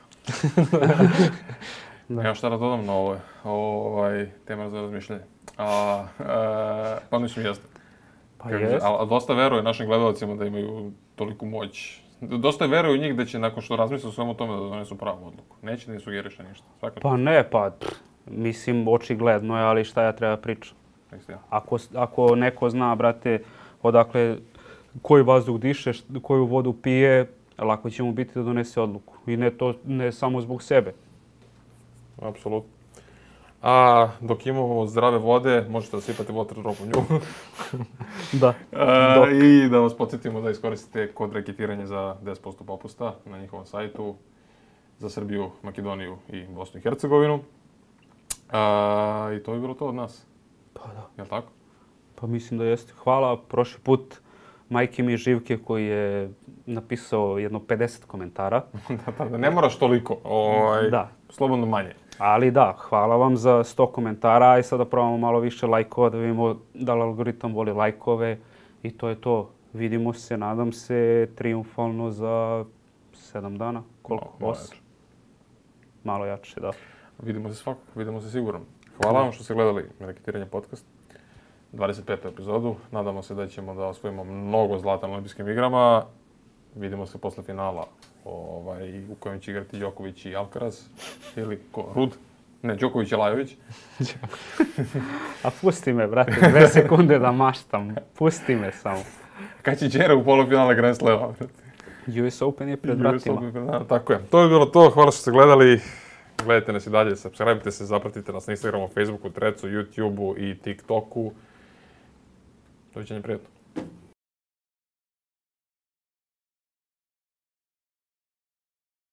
Da. Evo šta da dodam na ovo, ovaj, tema za razmišljanje. A, a, pa mislim jeste. Pa jest. A, a dosta veruje našim gledalcima da imaju toliku moć. Dosta veruje u njih da će nakon što razmisle o svemu tome da donesu pravu odluku. Neće da ne sugeriše ništa. Svakako. Pa ne, pa pff, mislim očigledno je, ali šta ja treba pričam. Ako, ako neko zna, brate, odakle, koji vazduh diše, koju vodu pije, lako će mu biti da donese odluku. I ne to ne samo zbog sebe. Apsolutno. A dok imamo zdrave vode, možete da sipate water drop u nju. Da. A, I da vas podsjetimo da iskoristite kod reketiranja za deset posto popusta na njihovom sajtu za Srbiju, Makedoniju i Bosnu i Hercegovinu. A, I to je bilo to od nas. Pa da. Jel' tako? Pa mislim da jeste. Hvala. Prošli put majke mi Živke koji je napisao jedno pedeset komentara. da, da, ne moraš toliko. Ovaj, da. Slobodno manje. Ali da, hvala vam za sto komentara i sada probamo malo više lajkova da vidimo da li algoritam voli lajkove i to je to. Vidimo se, nadam se, triumfalno za sedam dana. Koliko? Malo, osam? Malo jače, da. Vidimo se svakako, vidimo se sigurno. Hvala vam što ste gledali Reketiranje podcast. dvadeset petu epizodu. Nadamo se da ćemo da osvojimo mnogo zlata na olimpijskim igrama. Vidimo se posle finala ovaj, u kojem će igrati Đoković i Alcaraz. Ili ko? Rud? Ne, Đoković i Lajović. A pusti me, brate, dve sekunde da maštam. Pusti me samo. Kad će Đera u polufinale Grand Slema? U S Open je pred vratima. Da, tako je. To je bilo to. Hvala što ste gledali. Gledajte nas i dalje, subscribe-te se, zapratite nas na Instagramu, Facebooku, Trecu, YouTubeu i TikToku. Doviđenja, prijatno.